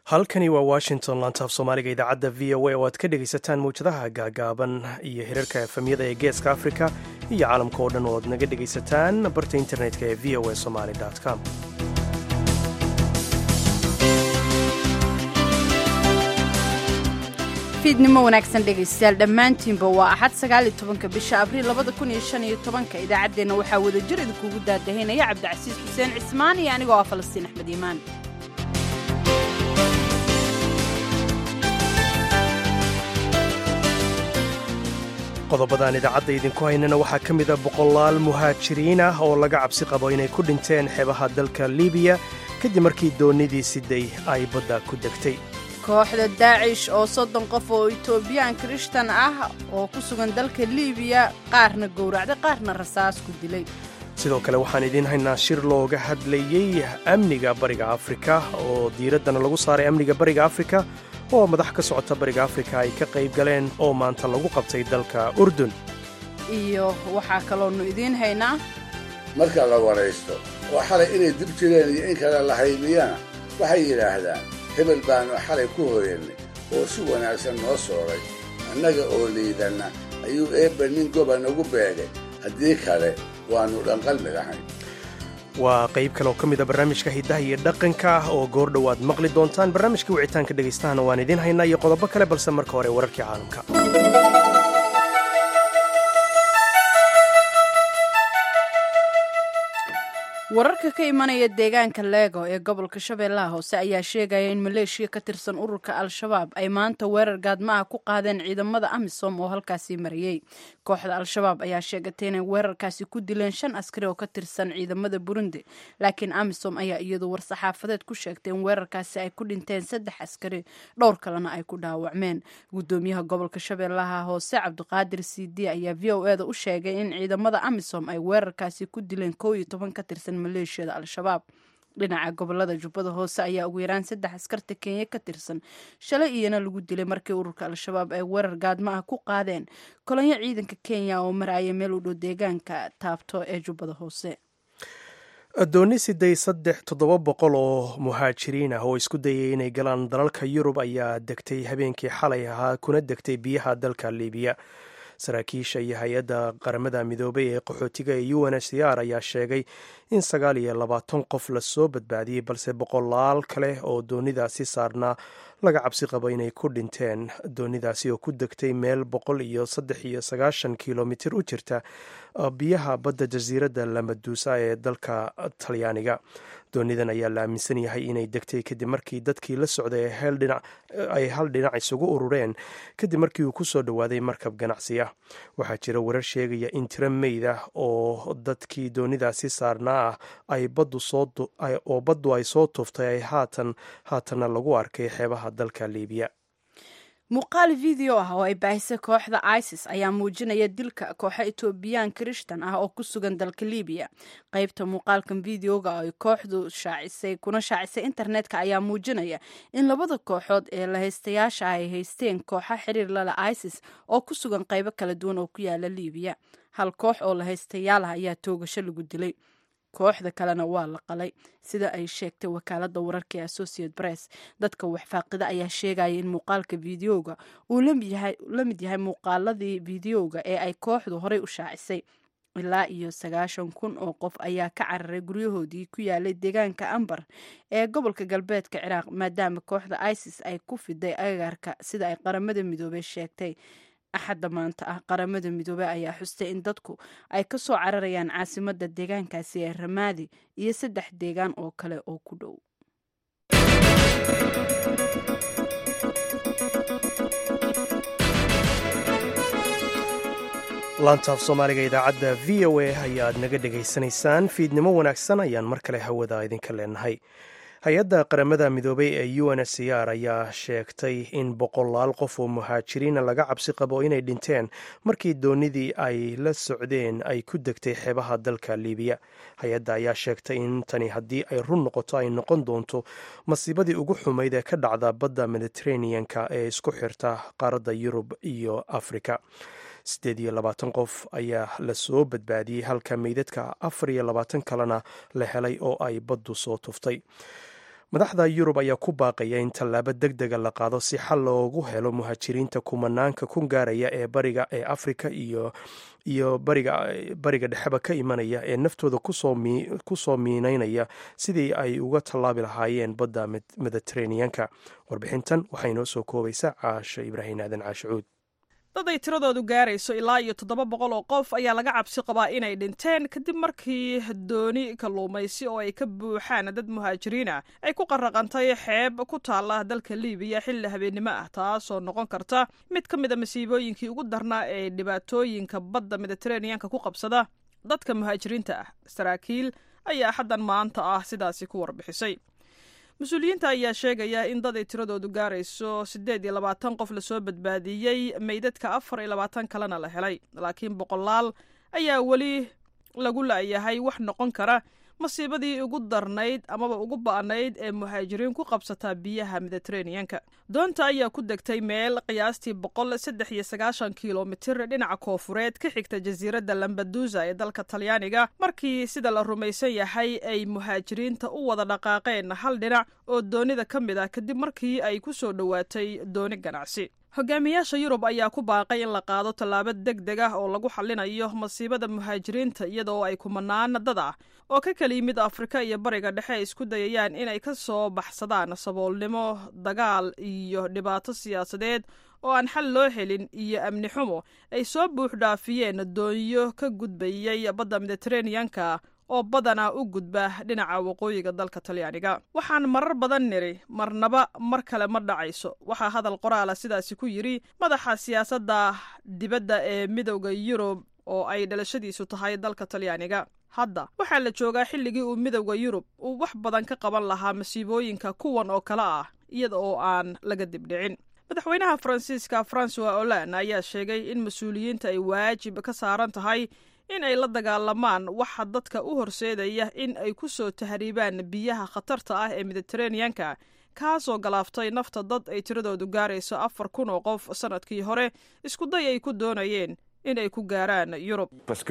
halkani waa washington lantaaf soomaaliga idaacadda v o a oo aad ka dhegaysataan mawjadaha gaagaaban iyo hirarka efamyada ee geeska afrika iyo caalamka oo dhan oo aad naga dhegaysataan barta internetka ee v o a somali com fiidnimo wanaagsan dhegaystayaal dhammaantiinba waa axad 19 bisha abriil 2015 idaacaddeenna waxaa wadajir idinkuugu daadahaynaya cabdicasiis xuseen cismaan iyo anigoo ah falastiin axmed iimaan qodobadaan idaacadda idinku haynana waxaa ka mida boqolaal muhaajiriin ah oo laga cabsi qabo inay ku dhinteen xeebaha dalka libiya kadib markii doonnidii siday ay badda ku degtay kooxda daacish oo 30 qof oo itoobiyaan kirishtan ah oo ku sugan dalka libiya qaarna gowracday qaarna rasaas ku dilay sidoo kale waxaan idiin haynaa shir looga hadlayey amniga bariga afrika oo diiraddana lagu saaray amniga bariga afrika oo madax ka socota bariga afrika ay ka qayb galeen oo maanta lagu qabtay dalka urdun iyo waxaa kaloonu idiin haynaa marka la waraysto oo xalay inay dib jireen iyo in kale la haymiyana waxay yidhaahdaan hebel baanu xalay ku hoyannay oo si wanaagsan noo sooray annaga oo liidanna ayuu eebba nin goba nagu beegay haddii kale waannu dhanqalmi lahayn waa qayb kale oo ka mida barnaamijka hiddaha iyo dhaqanka ah oo goordhow aad maqli doontaan barnaamijka wicitaanka dhagaystahana waan idiin haynaa iyo qodobo kale balse marka hore wararkii caalamka wararka ka imanaya deegaanka leego ee gobolka shabeellaha hoose ayaa sheegaya in maleeshiya ka tirsan ururka al-shabaab ay maanta weerar gaadma ah ku qaadeen ciidamada amisom oo halkaasii mariyey kooxda al-shabaab ayaa sheegatay inay weerarkaasi ku dileen 5 askari oo ka tirsan ciidamada burundi laakiin amisom ayaa iyadu war-saxaafadeed ku sheegtay in weerarkaasi ay ku dhinteen 3 askari dhowr kalena ay ku dhaawacmeen gudoomiyaha gobolka shabeellaha hoose cabdiqaadir siidi ayaa v o e da u sheegay in ciidamada amisom ay weerarkaasi ku dileen 11 ka tirsan maleeshiyada al-shabaab dhinaca gobolada jubbada hoose ayaa ugu yaraan 3 askarta kenya ka tirsan shalay iyana lagu dilay markii ururka al-shabaab ay weerar gaadma ah ku qaadeen kolonyo ciidanka kenya oo maraya meel u dhow deegaanka taabto ee jubbada hoose doonni siday 700 oo muhaajiriin ah oo isku dayay inay galaan dalalka yurub ayaa degtay habeenkii xalay ahaa kuna degtay biyaha dalka libiya saraakiisha iyo hay-adda qaramada midoobay ee qaxootiga ee UNHCR ayaa sheegay in 29 qof la soo badbaadiyey balse boqolaal kale oo doonidaasi saarnaa laga cabsi qabo inay ku dhinteen doonidaasi oo ku degtay meel 193 kilomitir u jirta biyaha badda jasiiradda lamaduusa ee dalka talyaaniga doonidan ayaa la aaminsan yahay inay degtay kadib markii dadkii la socday ay hal dhinac isugu urureen kadib markii uu ku soo dhowaaday markab ganacsi ah waxaa jira warar sheegaya in tiro meyd ah oo dadkii doonidaasi saarnaa ah oo baddu ay soo tuuftay ay haatanna lagu arkay xeebaha dalka libiya muuqaal video ah oo ay baahisay kooxda isis ayaa muujinaya dilka kooxa itoobiyaan kirishtan ah oo ku sugan dalka libiya qaybta muuqaalkan videoga ay kooxdu kuna shaacisay internetka ayaa muujinaya in labada kooxood ee lahaystayaasha ay haysteen kooxa xiriir lala isis oo ku sugan qaybo kala duwan oo ku yaala libiya hal koox oo lahaystayaal ah ayaa toogasho lagu dilay kooxda kalena waa la qalay sida ay sheegtay wakaaladda wararka ee Associated Press dadka waxfaaqida ayaa sheegaya in muuqaalka videoga uu la mid yahay muuqaaladii videoga ee ay kooxdu horey u shaacisay ilaa iyo 90,000 oo qof ayaa ka cararay guryahoodii ku yaalay deegaanka ambar ee gobolka galbeedka Ciraaq maadaama kooxda ISIS ay ku fiday agagaarka sida ay qaramada midoobay sheegtay axadda maanta ah qaramada midoobey ayaa xustay in dadku ay ka soo cararayaan caasimadda deegaankaasi ee ramaadi iyo 3 deegaan oo kale oo ku dhow laantaaf soomaaliga idaacadda v o a ayaad naga dhegaysanaysaan fiidnimo wanaagsan ayaan mar kale hawada idinka leenahay hay-adda qaramada midoobay ee UNHCR ayaa sheegtay in boqolaal qof oo muhaajiriina laga cabsi qabo inay dhinteen markii doonidii ay la socdeen ay ku degtay xeebaha dalka libiya hay-adda ayaa sheegtay in tani haddii ay run noqoto ay noqon doonto masiibadii ugu xumayd ee ka dhacda badda mediterranean-ka ee isku xirta qaaradda yurub iyo afrika 28 qof ayaa la soo badbaadiyey halka meydadka 24 kalena la helay oo ay baddu soo tuftay madaxda yurub ayaa ku baaqaya in tallaabo deg dega la qaado si xal loogu helo muhaajiriinta kumanaanka kun gaaraya ee bariga ee afrika iyo bariga dhexeba ka imanaya ee naftooda kusoo miinaynaya sidii ay uga tallaabi lahaayeen badda mediteraneanka. warbixintan waxay noo soo koobaysaa caasho ibraahim aadan caashicuud. dad ay tiradoodu gaarayso ilaa iyo 700 oo qof ayaa laga cabsi qabaa inay dhinteen kadib markii dooni kalluumaysi oo ay ka buuxaan dad muhaajiriin ah ay ku qarraqantay xeeb ku taala dalka liibiya xilli habeennimo ah, taasoo noqon karta mid ka mid a masiibooyinkii ugu darnaa ee dhibaatooyinka badda mediteraneanka ku qabsada dadka muhaajiriinta ah. saraakiil ayaa xaddan maanta ah sidaasi ku warbixisay. mas-uuliyiinta ayaa sheegaya in dad ay tiradoodu gaarayso 28 qof lasoo badbaadiyey, meydadka 24 kalena la helay, laakiin boqolaal ayaa weli lagu la'yahay wax noqon kara masiibadii ugu darnayd amaba ugu ba'nayd ee muhaajiriin ku qabsataa biyaha mediteraneanka. doonta ayaa ku degtay meel qiyaastii 193 kilomitir dhinaca koofureed ka xigta jasiiradda lambadusa ee dalka talyaaniga, markii sida la rumaysan yahay ay muhaajiriinta u wada dhaqaaqeen hal dhinac oo doonida ka mid ah kadib markii ay ku soo dhowaatay dooni ganacsi. hogaamiyaasha yurub ayaa ku baaqay in la qaado tallaabo deg deg ah oo lagu xallinayo masiibada muhaajiriinta, iyadoo ay kumanaan dad ah oo ka kala yimid afrika iyo bariga dhexe ay isku dayayaan inay ka soo baxsadaan saboolnimo, dagaal iyo dhibaato siyaasadeed oo aan xal loo helin iyo amni xumo ay soo buux dhaafiyeen doonyo ka gudbayay badda mediteraneanka oo badanaa u gudba dhinaca waqooyiga dalka talyaaniga. waxaan marar badan niri marnaba mar kale ma dhacayso, waxaa hadal qoraala sidaasi ku yidhi madaxa siyaasadda dibadda ee midowda yurub oo ay dhalashadiisu tahay dalka talyaaniga. hadda waxaa la joogaa xilligii uu midowda yurub uu wax badan ka qaban lahaa masiibooyinka kuwan oo kale ah iyada oo aan laga dibdhicin. madaxweynaha faransiiska francois hollande ayaa sheegay in mas-uuliyiinta ay waajib ka saaran tahay in ay la dagaalamaan waxa dadka u horseedaya in ay ku soo tahriibaan biyaha khatarta ah ee mediteraneanka, kaasoo galaaftay nafta dad ay tiradoodu gaarayso 4,000 oo qof sanadkii hore iskuday ay ku doonayeen in ay ku gaaraan Yurub.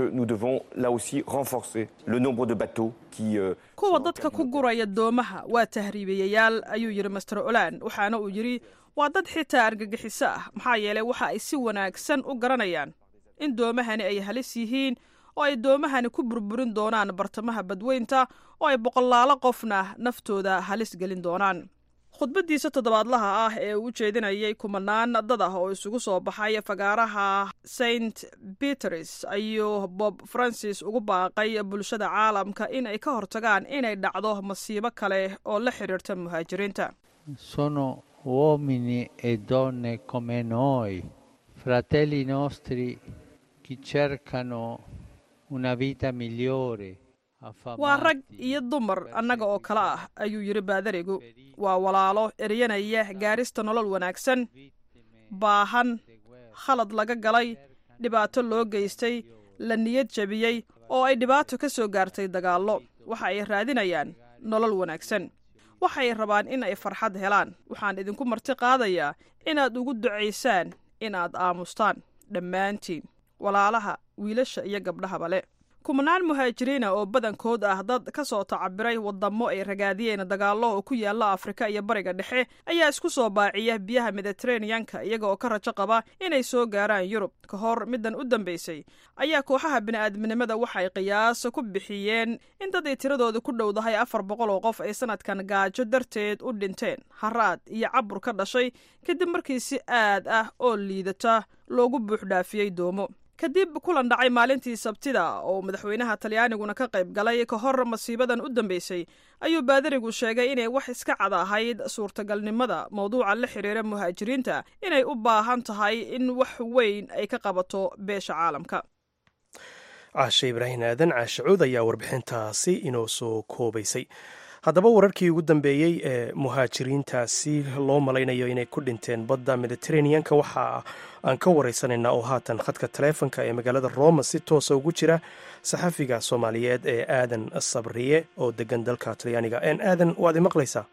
kuwa dadka ku guraya doomaha waa tahriibayaal, ayuu yidhi Mr. Hollande, waxaana uu yidhi waa dad xitaa argagixiso ah maxaa yeelay waxa ay si wanaagsan u garanayaan in doomahani ay halis yihiin oo ay doomahani ku burburin doonaan bartamaha badweynta oo ay boqolaalo qofna naftooda halis gelin doonaan. khudbadiisa toddobaadlaha ah ee uu jeedinayay kumanaan dad ah oo isugu soo baxay fagaaraha St. Peter's ayuu Bob Francis ugu baaqay bulshada caalamka in ay ka hortagaan inay dhacdo masiibo kale oo la xiriirta muhaajiriinta. Sono uomini e donne come noi, fratelli nostri che cercano una vita migliore. waa rag iyo dumar annaga oo kale ah, ayuu yidhi baadarigu. waa walaalo eryanaya gaarista nolol wanaagsan, baahan, khalad laga galay, dhibaato loo geystay, la niyad jabiyey oo ay dhibaato ka soo gaartay dagaallo. waxa ay raadinayaan nolol wanaagsan, waxay rabaan in ay farxad helaan. waxaan idinku marti qaadayaa inaad ugu ducaysaan inaad aamustaan dhammaantiin, walaalaha, wiilasha iyo gabdhahaba le. kumanaan muhaajiriina oo badankood ah dad ka soo tacabiray wadamo ay ragaadiyeen dagaallo oo ku yaala Afrika iyo bariga dhexe ayaa isku soo baaciya biyaha Mediterranean-ka iyaga oo ka rajo qaba inay soo gaaraan Yurub. ka hor midan u dambeysay ayaa kooxaha bini'aadminimada waxay qiyaas ku bixiyeen in dad ay tiradooda ku dhowdahay 400 oo qof ay sanadkan gaajo darteed u dhinteen, haraad iyo cabur ka dhashay kadib markii si aad ah oo liidata loogu buux dhaafiyay doomo. kadib kulan dhacay maalintii Sabtida oo madaxweynaha Talyaaniguna ka qayb galay ka hor masiibadan u dambeysay, ayuu baadarigu sheegay inay wax iska cad ahayd suurtagalnimada mawduuca la xiriira muhaajiriinta inay u baahan tahay in wax weyn ay ka qabato beesha caalamka. caashe ibraahim aadan caashicuud ayaa warbixintaasi inoo soo koobaysay. haddaba wararkii ugu dambeeyey ee muhaajiriintaasi loo malaynayo inay ku dhinteen badda Mediterranean-ka waxa aan ka waraysanaynaa oo haatan khadka taleefanka ee magaalada Roma si toosa ugu jira saxafiga Soomaaliyeed ee Aadan Sabriye oo degan dalka Talyaaniga. Aadan, waad maqlaysaa?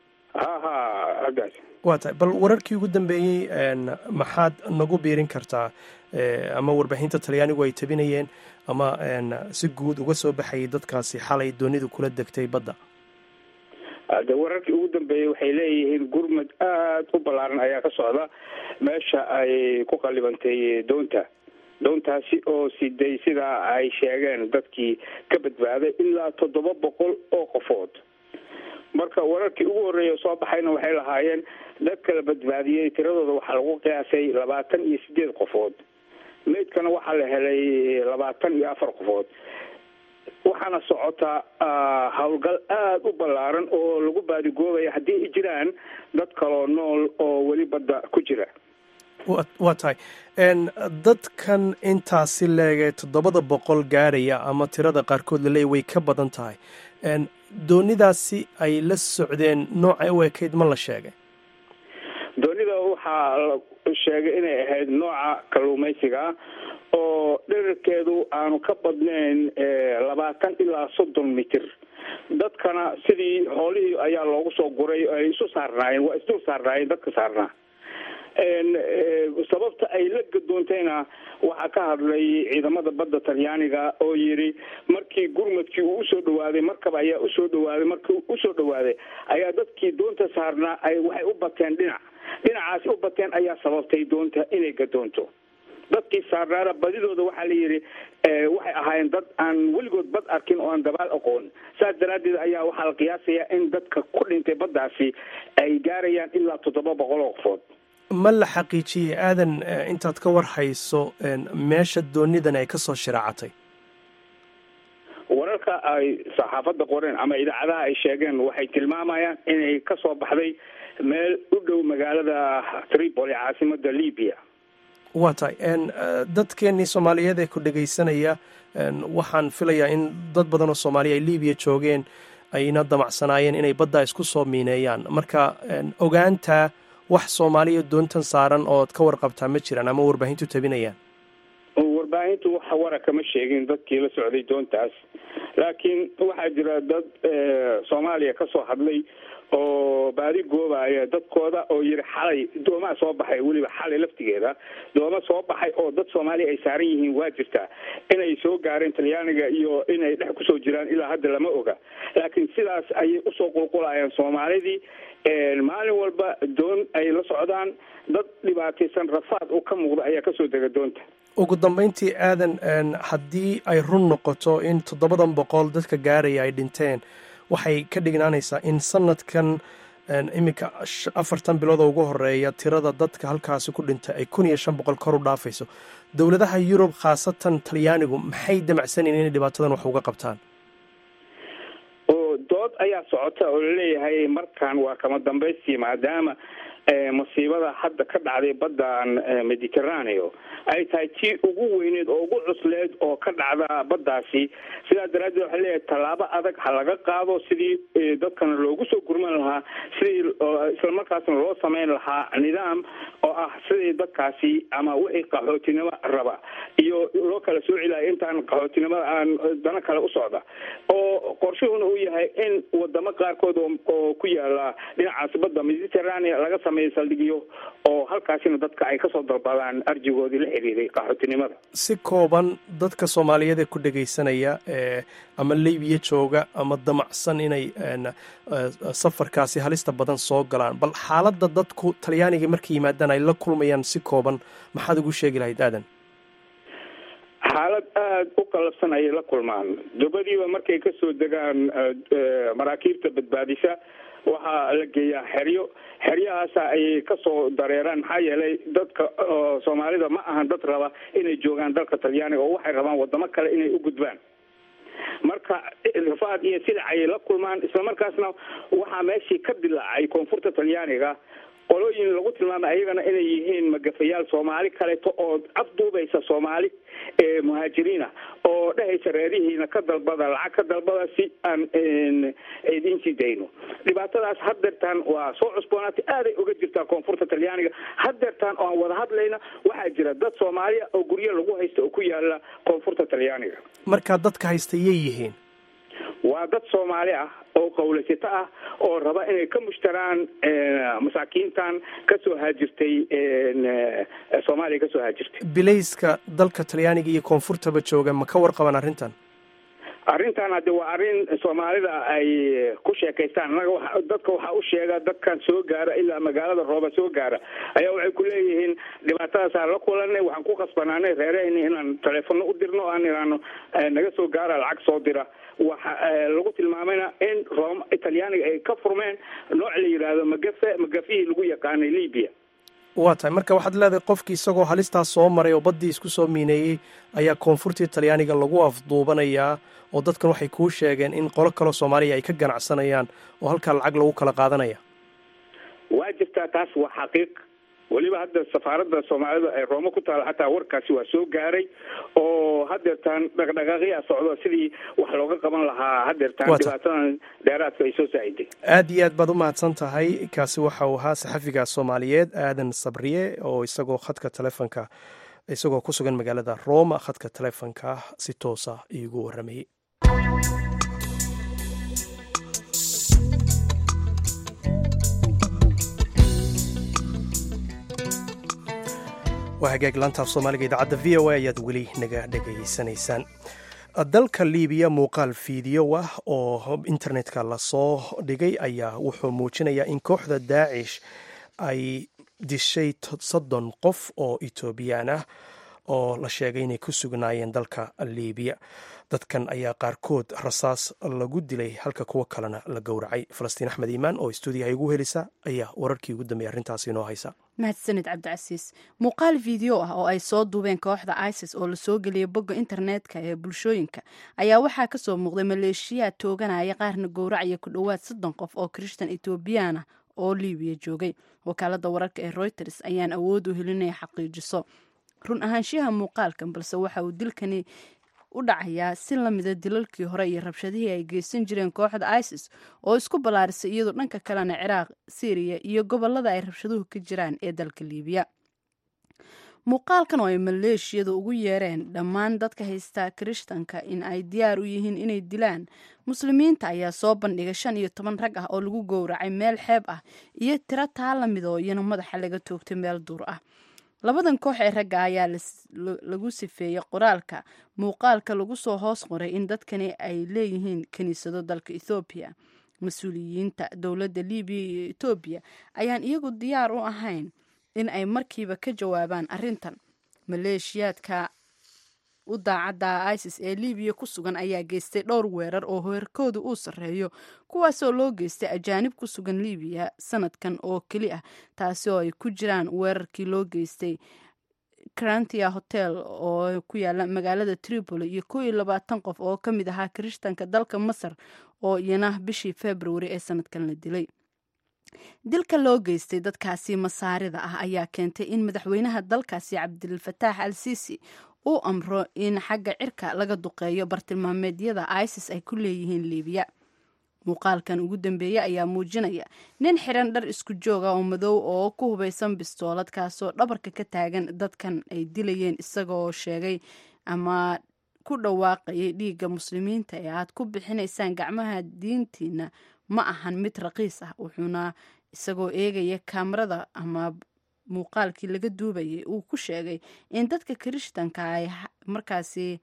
bal wararkii ugu dambeeyey maxaad nagu biirin kartaa ama warbaahinta Talyaanigu ay tabinayeen ama si guud uga soo baxayay dadkaasi xalay doonidu kula degtay badda? de wararkii ugu dambeeyey waxay leeyihiin gurmad aada u ballaaran ayaa ka socda meesha ay ku qallibantay doontaasi oo siday sidaa ay sheegeen dadkii ka badbaaday ilaa 700 oo qofood. marka wararkii ugu horreeyay soo baxayna waxay lahaayeen dadka la badbaadiyey tiradooda waxaa lagu qiyaasay 28 qofood. meydkana waxaa la helay 24 qofood. waxaana socota howlgal aada u ballaaran oo lagu baadigoobaya haddii ay jiraan dad kaloo nool oo weli badda ku jira. waa tahay dadkan intaasi leegee 700 gaaraya ama tirada qaarkood laleeya way ka badan tahay, doonidaasi ay la socdeen noocay u ekayd ma la sheegay? doonida waxaa la sheegay inay ahayd nooca kalluumaysiga oo dherarkeedu aanu ka badnayn 20 ilaa 30 mitir. dadkana sidii xoolihii ayaa loogu soo guray ay isu saarnaayeen, waa isdul saarnaayeen dadka saarnaa. sababta ay la gadoontayna waxaa ka hadlay ciidamada badda Talyaaniga oo yiri markii gurmadkii uu usoo dhawaaday markaba ayaa usoo dhawaaday markii usoo dhawaaday ayaa dadkii doonta saarnaa ay waxay u bateen dhinacaasi u bateen ayaa sababtay doonta inay gadoonto. dadkii saarnaana badidooda waxaa la yiri waxay ahaayeen dad aan weligood bad arkin oo aan dabaal aqoon. saas daraadeed ayaa waxaa la qiyaasayaa in dadka ku dhintay baddaasi ay gaarayaan ilaa 700 qofood. ma la xaqiijiyey aadan intaad ka war hayso meesha doonidan ay ka soo shiraacatay? wararka ay saxaafadda qoreen ama idaacadaha ay sheegeen waxay tilmaamayaan inay ka soo baxday meel u dhow magaalada Tripoli caasimadda Liibiya. waa tahay dadkeenii Soomaaliyeed ee ku dhagaysanaya waxaan filayaa in dad badan oo Soomaali ay Liibiya joogeen ayna damacsanaayeen inay badda isku soo miineeyaan. marka ogaanta wax Soomaaliya doontan saaran oo ka warqabtaa ma jiraan ama warbaahintu tabinayaan? warbaahintu waxa wararka ma sheegin dadkii la socday doontaas, laakiin waxaa jira dad Soomaaliya ka soo hadlay oo baadi goobaya dadkooda oo yiri xalay dooma soo baxay, weliba xalay laftigeeda dooma soo baxay oo dad Soomaali ay saaran yihiin waa jirta inay soo gaareen Talyaaniga iyo inay dhex ku soo jiraan ilaa hadda lama oga. laakiin sidaas ay u soo qulqulayaan Soomaalidii maalin walba doon ay la socdaan dad dhibaataysan rafaad oo ka muuqda ayaa ka soo dega doonta. ugu dambeyntii aadan haddii ay run noqoto in 700 dadka gaaraya ay dhinteen, waxay ka dhignaanaysaa in sanadkan iminka 4 bilood oo ugu horeeya tirada dadka halkaasi ku dhintay ay 1500 kor u dhaafayso. dowladaha Yurub khaasatan Talyaanigu maxay damacsanayeen inay dhibaatadan wax uga qabtaan? dood ayaa socota oo laleeyahay markaan waa kama dambaystii maadaama masiibada hadda ka dhacday baddan Mediterranean ay tahay tii ugu weyneed oo ugu cusleed oo ka dhacda baddaasi. sidaa daraadeed waxaa leeyahay tallaabo adag ha laga qaado sidii dadkana loogu soo gurman lahaa, sidii islamarkaasna loo samayn lahaa nidaam oo ah sidii dadkaasi ama wixii qaxootinimo raba iyo loo kala soo celiyo intaan qaxootinimada aan dana kale u socda. oo qorshuhuna uu yahay in wadamo qaarkood oo ku yaala dhinacaas badda Mediterranean laga saldhigiyo oo halkaasina dadka ay ka soo dalbadaan arjigoodii la xiriiray qaxootinimada. si kooban dadka Soomaaliyeed ee ku dhagaysanaya ama Liibiya jooga ama damacsan inay safarkaasi halista badan soo galaan, bal xaaladda dadku Talyaaniga markay yimaadaan ay la kulmayaan si kooban maxaad ugu sheegi lahayd aadan? xaalad aada u qalabsan ayay la kulmaan. dabadiiba markay ka soo degaan maraakiibta badbaadisa waxaa la geeyaa xeryahaasa ayay ka soo dareeraan. maxaa yeelay dadka Soomaalida ma ahan dad raba inay joogaan dalka Talyaaniga oo waxay rabaan wadamo kale inay u gudbaan. marka rafaad iyo silac ayay la kulmaan. islamarkaasna waxaa meeshii ka dilaacay koonfurta Talyaaniga qolooyin lagu tilmaamay ayagana inay yihiin magafayaal Soomaali kaleeto oo afduubaysa Soomaali muhaajiriina oo dhahaysa reerihiina ka dalbada lacag ka dalbada si aan idin sii dayno. dhibaatadaas haddeertaan waa soo cusboonaatay aaday uga jirtaa koonfurta Talyaaniga. haddeertaan oo aan wada hadlayna waxaa jira dad Soomaaliya oo guryo lagu haysto oo ku yaala koonfurta Talyaaniga. marka dadka haysta yay yihiin? waa dad Soomaali ah oo qowlaysato ah oo raba inay ka mushtaraan masaakiintan ka soo haajirtay Soomaaliya ka soo haajirtay. bilayska dalka Talyaaniga iyo koonfurtaba jooga ma ka warqabaan arrintan? arrintan hadde waa arrin soomaalida ay ku sheekaystaan. Annaga dadka waxaa u sheega dadkan soo gaara ilaa magaalada Rooba soo gaara ayaa waxay ku leeyihiin dhibaatadaas la kulanay, waxaan ku qasbanaanay reerahayni inaan telefono u dirno aan iraano naga soo gaara lacag soo dira. waxa lagu tilmaamayna in Rome Talyaaniga ay ka furmeen nooc la yiraahdo magafii lagu yaqaanay Liibiya. waa tahay marka waxaad leedahay qofkii isagoo halistaas soo maray oo baddii isku soo miineeyey ayaa koonfurtii talyaaniga lagu afduubanayaa oo dadkan waxay kuu sheegeen in qolo kaloo soomaaliya ay ka ganacsanayaan oo halkaa lacag lagu kala qaadanaya. waa jirtaa taas, waa xaqiiq. weliba hadda safaaradda soomaalida ee Rome ku taala xataa warkaasi waa soo gaaray oo hadeertaan dhaqdhaqaaqya socdo sidii wax looga qaban lahaa hadeertaan dhibaatadan dheeraadka ay soo saaciday. aad iyo aad baad u mahadsan tahay. kaasi waxa uu ahaa saxafiga Soomaaliyeed Aadan Sabriye oo isagoo khadka telefoonka isagoo ku sugan magaalada Rome khadka telefoonka si toos ah iigu waramayay. waa hagaag laantaaf soomaaliga idaacadda v o a ayaad weli naga dhegaysanaysaan. dalka liibiya muuqaal fiidiyo ah oo internetka lasoo dhigay ayaa wuxuu muujinayaa in kooxda daacish ay dishay 30 qof oo etoobiyaan ah oo la sheegay inay ku sugnaayeen dalka liibiya. dadkan ayaa qaarkood rasaas lagu dilay halka kuwo kalena la gowracay. falastiin axmed iimaan oo stuudiyaha igu helisa ayaa wararkii ugu dambeeyay arrintaasi inoo haysa. mahadsanid cabdicasiis. muuqaal fiideo ah oo ay soo duubeen kooxda ISIS oo lasoo geliyay bogga internetka ee bulshooyinka ayaa waxaa kasoo muuqday maleeshiyaad tooganaya qaarna gowracaya ku dhowaad 30 qof oo Kirishtan Etoobiyaan ah oo Liibiya joogay. wakaalada wararka ee Reuters ayaan awood u helinaya xaqiijiso run ahaanshiyaha muuqaalkan, balse waxa uu dilkani u dhacayaa si lamida dilalkii hore iyo rabshadihii ay geysan jireen kooxda ISIS oo isku balaarisay iyadoo dhanka kalena Ciraaq, Syria iyo gobolada ay rabshaduhu ka jiraan ee dalka Liibiya. muuqaalkan oo ay maleeshiyadu ugu yeereen dhammaan dadka haysta Kirishtanka in ay diyaar u yihiin inay dilaan muslimiinta ayaa soo bandhigay 15 rag ah oo lagu gowracay meel xeeb ah iyo tiro taa lamid oo iyana madaxa laga toogtay meel duur ah. labadan koox ee ragga ayaa lagu sifeeyay qoraalka muuqaalka lagu soo hoos qoray in dadkani ay leeyihiin kaniisado dalka Ethiopia. mas-uuliyiinta dowladda Liibiya iyo Ethiopia ayaan iyagu diyaar u ahayn in ay markiiba ka jawaabaan arrintan. maleeshiyaadka u daacadda ISIS ee Liibiya ku sugan ayaa geystay dhowr weerar oo heerkoodu uu sarreeyo kuwaasoo loo geystay ajaanib ku sugan Liibiya sanadkan oo keli ah, taasi oo ay ku jiraan weerarkii loo geystay Crantia Hotel oo ku yaala magaalada Tripoli iyo 22 qof oo ka mid ahaa Kirishtanka dalka Masar oo iyana bishii February ee sanadkan la dilay. dilka loo geystay dadkaasi masaarida ah ayaa keentay in madaxweynaha dalkaasi Cabdilfataax al-Siisi uu amro in xagga cirka laga duqeeyo bartilmaameedyada ISIS ay ku leeyihiin Liibiya. muuqaalkan ugu dambeeyay ayaa muujinaya nin xiran dhar isku jooga oo madow oo ku hubeysan bistoolad kaasoo dhabarka ka taagan dadkan ay dilayeen isagoo sheegay ama ku dhawaaqayay dhiigga muslimiinta ee aad ku bixinaysaan gacmaha diintiina ma ahan mid raqiis ah. wuxuuna isagoo eegaya kaamarada ama muuqaalkii laga duubayay uu ku sheegay in dadka Kirishtanka ay markaasi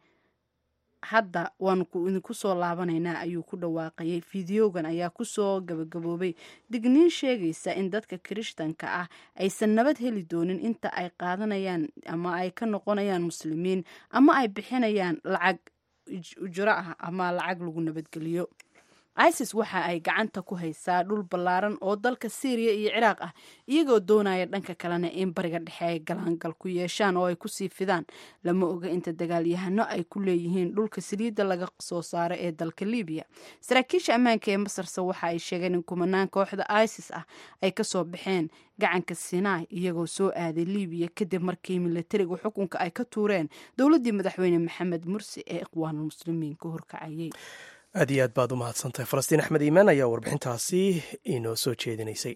hadda waan idinku soo laabanaynaa ayuu ku dhawaaqayay. fiidiyogan ayaa kusoo gabagaboobay digniin sheegaysa in dadka Kirishtanka ah aysan nabad heli doonin inta ay qaadanayaan ama ay ka noqonayaan muslimiin ama ay bixinayaan lacag ujro ah ama lacag lagu nabadgeliyo. ISIS waxa ay gacanta ku haysaa dhul ballaaran oo dalka Syria iyo Ciraaq ah iyagoo doonaya dhanka kalena in bariga dhexe ay galaangal ku yeeshaan oo ay ku sii fidaan. lama oga inta dagaalyahano ay ku leeyihiin dhulka saliidda laga soo saaro ee dalka Liibiya. saraakiisha ammaanka ee Masarse waxa ay sheegeen in kumanaan kooxda ISIS ah ay ka soo baxeen gacanka Sinai iyagoo soo aaday Liibiya kadib markii militariga xukunka ay ka tuureen dowladdii madaxweyne Maxamed Mursi ee Ikhwaanul Muslimiin ka horkacayay. aad iyo aad baad u mahadsantahay. falastiin axmed iimaan ayaa warbixintaasi inoo soo jeedinaysay.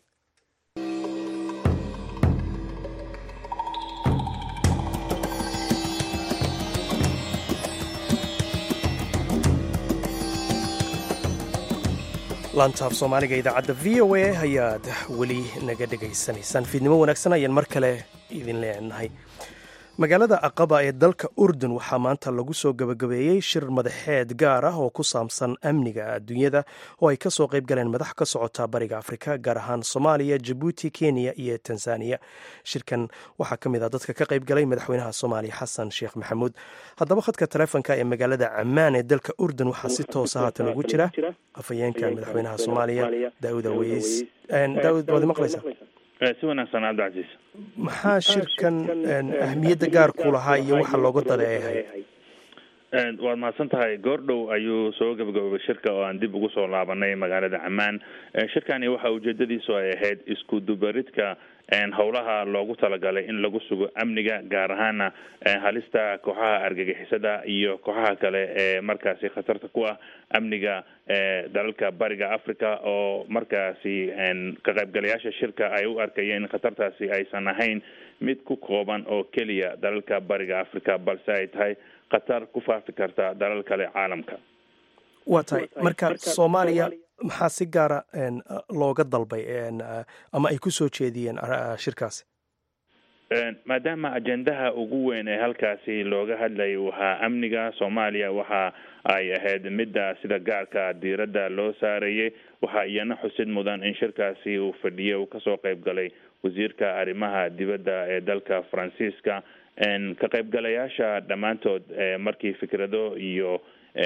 laantaaf soomaaliga idaacadda v o a ayaad weli naga dhegaysanaysaan. fiidnimo wanaagsan ayaan mar kale idin leenahay. magaalada aqaba ee dalka urdun waxaa maanta lagu soo gabagabeeyey shir madaxeed gaar ah oo ku saabsan amniga adduunyada oo ay kasoo qayb galeen madax ka socota bariga afrika gaar ahaan soomaaliya, jabuuti, kenya iyo tanzaniya. shirkan waxaa ka mid ah dadka ka qayb galay madaxweynaha soomaaliya xasan sheekh maxamuud. haddaba khadka taleefonka ee magaalada camaan ee dalka urdun waxaa si toosa haatan ugu jira afhayeenka madaxweynaha soomaaliya daawud aweys. daawud, waad maqlaysaa? si wanaagsan cabdicasiis. maxaa shirkan ahmiyadda gaarku lahaa iyo waxa looga dadeehay? waad mahadsan tahay. goordhow ayuu soo gabagaboobay shirka oo aan dib ugu soo laabanay magaalada camaan. shirkani waxa ujeedadiisu ay ahayd isku dubaridka howlaha loogu talagalay in lagu sugo amniga, gaar ahaana halista kooxaha argagixisada iyo kooxaha kale ee markaasi khatarta ku ah amniga dalalka bariga africa, oo markaasi ka qaybgalayaasha shirka ay u arkayeen in khatartaasi aysan ahayn mid ku kooban oo keliya dalalka bariga africa, balse ay tahay khatar ku faafi karta dalal kale caalamka. waa tahay marka soomaaliya maxaa si gaara looga dalbay ama ay ku soo jeediyeen shirkaasi? maadaama ajendaha ugu weyn ee halkaasi looga hadlayay waxaa amniga soomaaliya, waxa ay ahayd midda sida gaarka diiradda loo saarayay. waxaa iyana xusid mudan in shirkaasi uu fadhiyay uu kasoo qayb galay wasiirka arrimaha dibadda ee dalka faransiiska. ka qaybgalayaasha dhammaantood markii fikrado iyo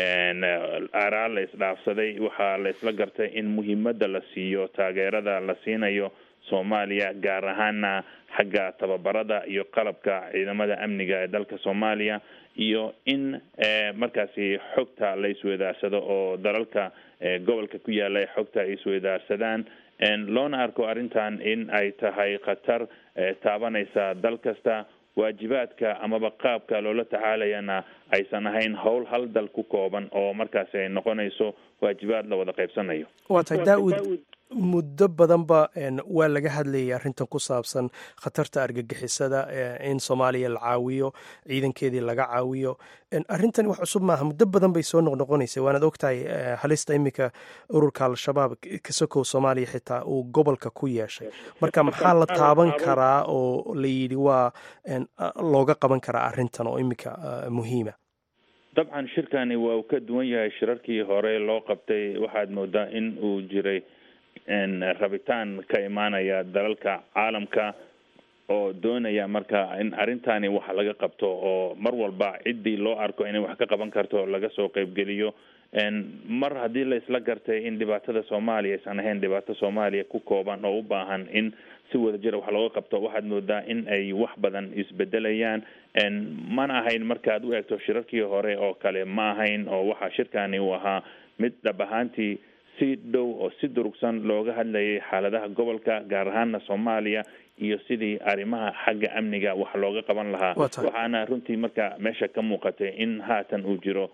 aaraa la isdhaafsaday, waxaa la isla gartay in muhiimadda la siiyo taageerada la siinayo soomaaliya, gaar ahaana xagga tababarada iyo qalabka ciidamada amniga ee dalka soomaaliya, iyo in markaasi xogta la isweydaarsado oo dalalka gobolka ku yaala xogta ay isweydaarsadaan, loona arko arrintan in ay tahay khatar taabanaysa dal kasta. waajibaadka amaba qaabka loola tacaalayana aysan ahayn howl hal dal ku kooban oo markaasi ay noqonayso waajibaad la wada qaybsanayo. waa tahay daawud, muddo badanba waa laga hadlayay arrintan ku saabsan khatarta argagixisada, in soomaaliya la caawiyo, ciidankeedii laga caawiyo. arrintani wax cusub maaha, muddo badan bay soo noqnoqonaysay. waanaad ogtahay halista iminka ururka al-shabaab kasokow soomaaliya xitaa uu gobolka ku yeeshay. marka maxaa la taaban karaa oo la yidhi waa looga qaban karaa arrintan oo iminka muhiima? dabcan shirkani waa uu ka duwan yahay shirarkii hore loo qabtay. waxaad moodaa in uu jiray rabitaan ka imaanaya dalalka caalamka oo doonaya marka in arrintani wax laga qabto, oo mar walba ciddii loo arko inay wax ka qaban karto laga soo qaybgeliyo. mar haddii la isla gartay in dhibaatada soomaaliya aysan ahayn dhibaato soomaaliya ku kooban oo u baahan in si wada jira wax looga qabto, waxaad moodaa in ay wax badan isbedelayaan. mana ahayn markaad u eegto shirarkii hore oo kale ma ahayn, oo waxaa shirkani uu ahaa mid dhab ahaantii si dhow oo si durugsan looga hadlayay xaaladaha gobolka, gaar ahaana soomaaliya, iyo sidii arrimaha xagga amniga wax looga qaban lahaa. waxaana runtii marka meesha ka muuqatay in haatan uu jiro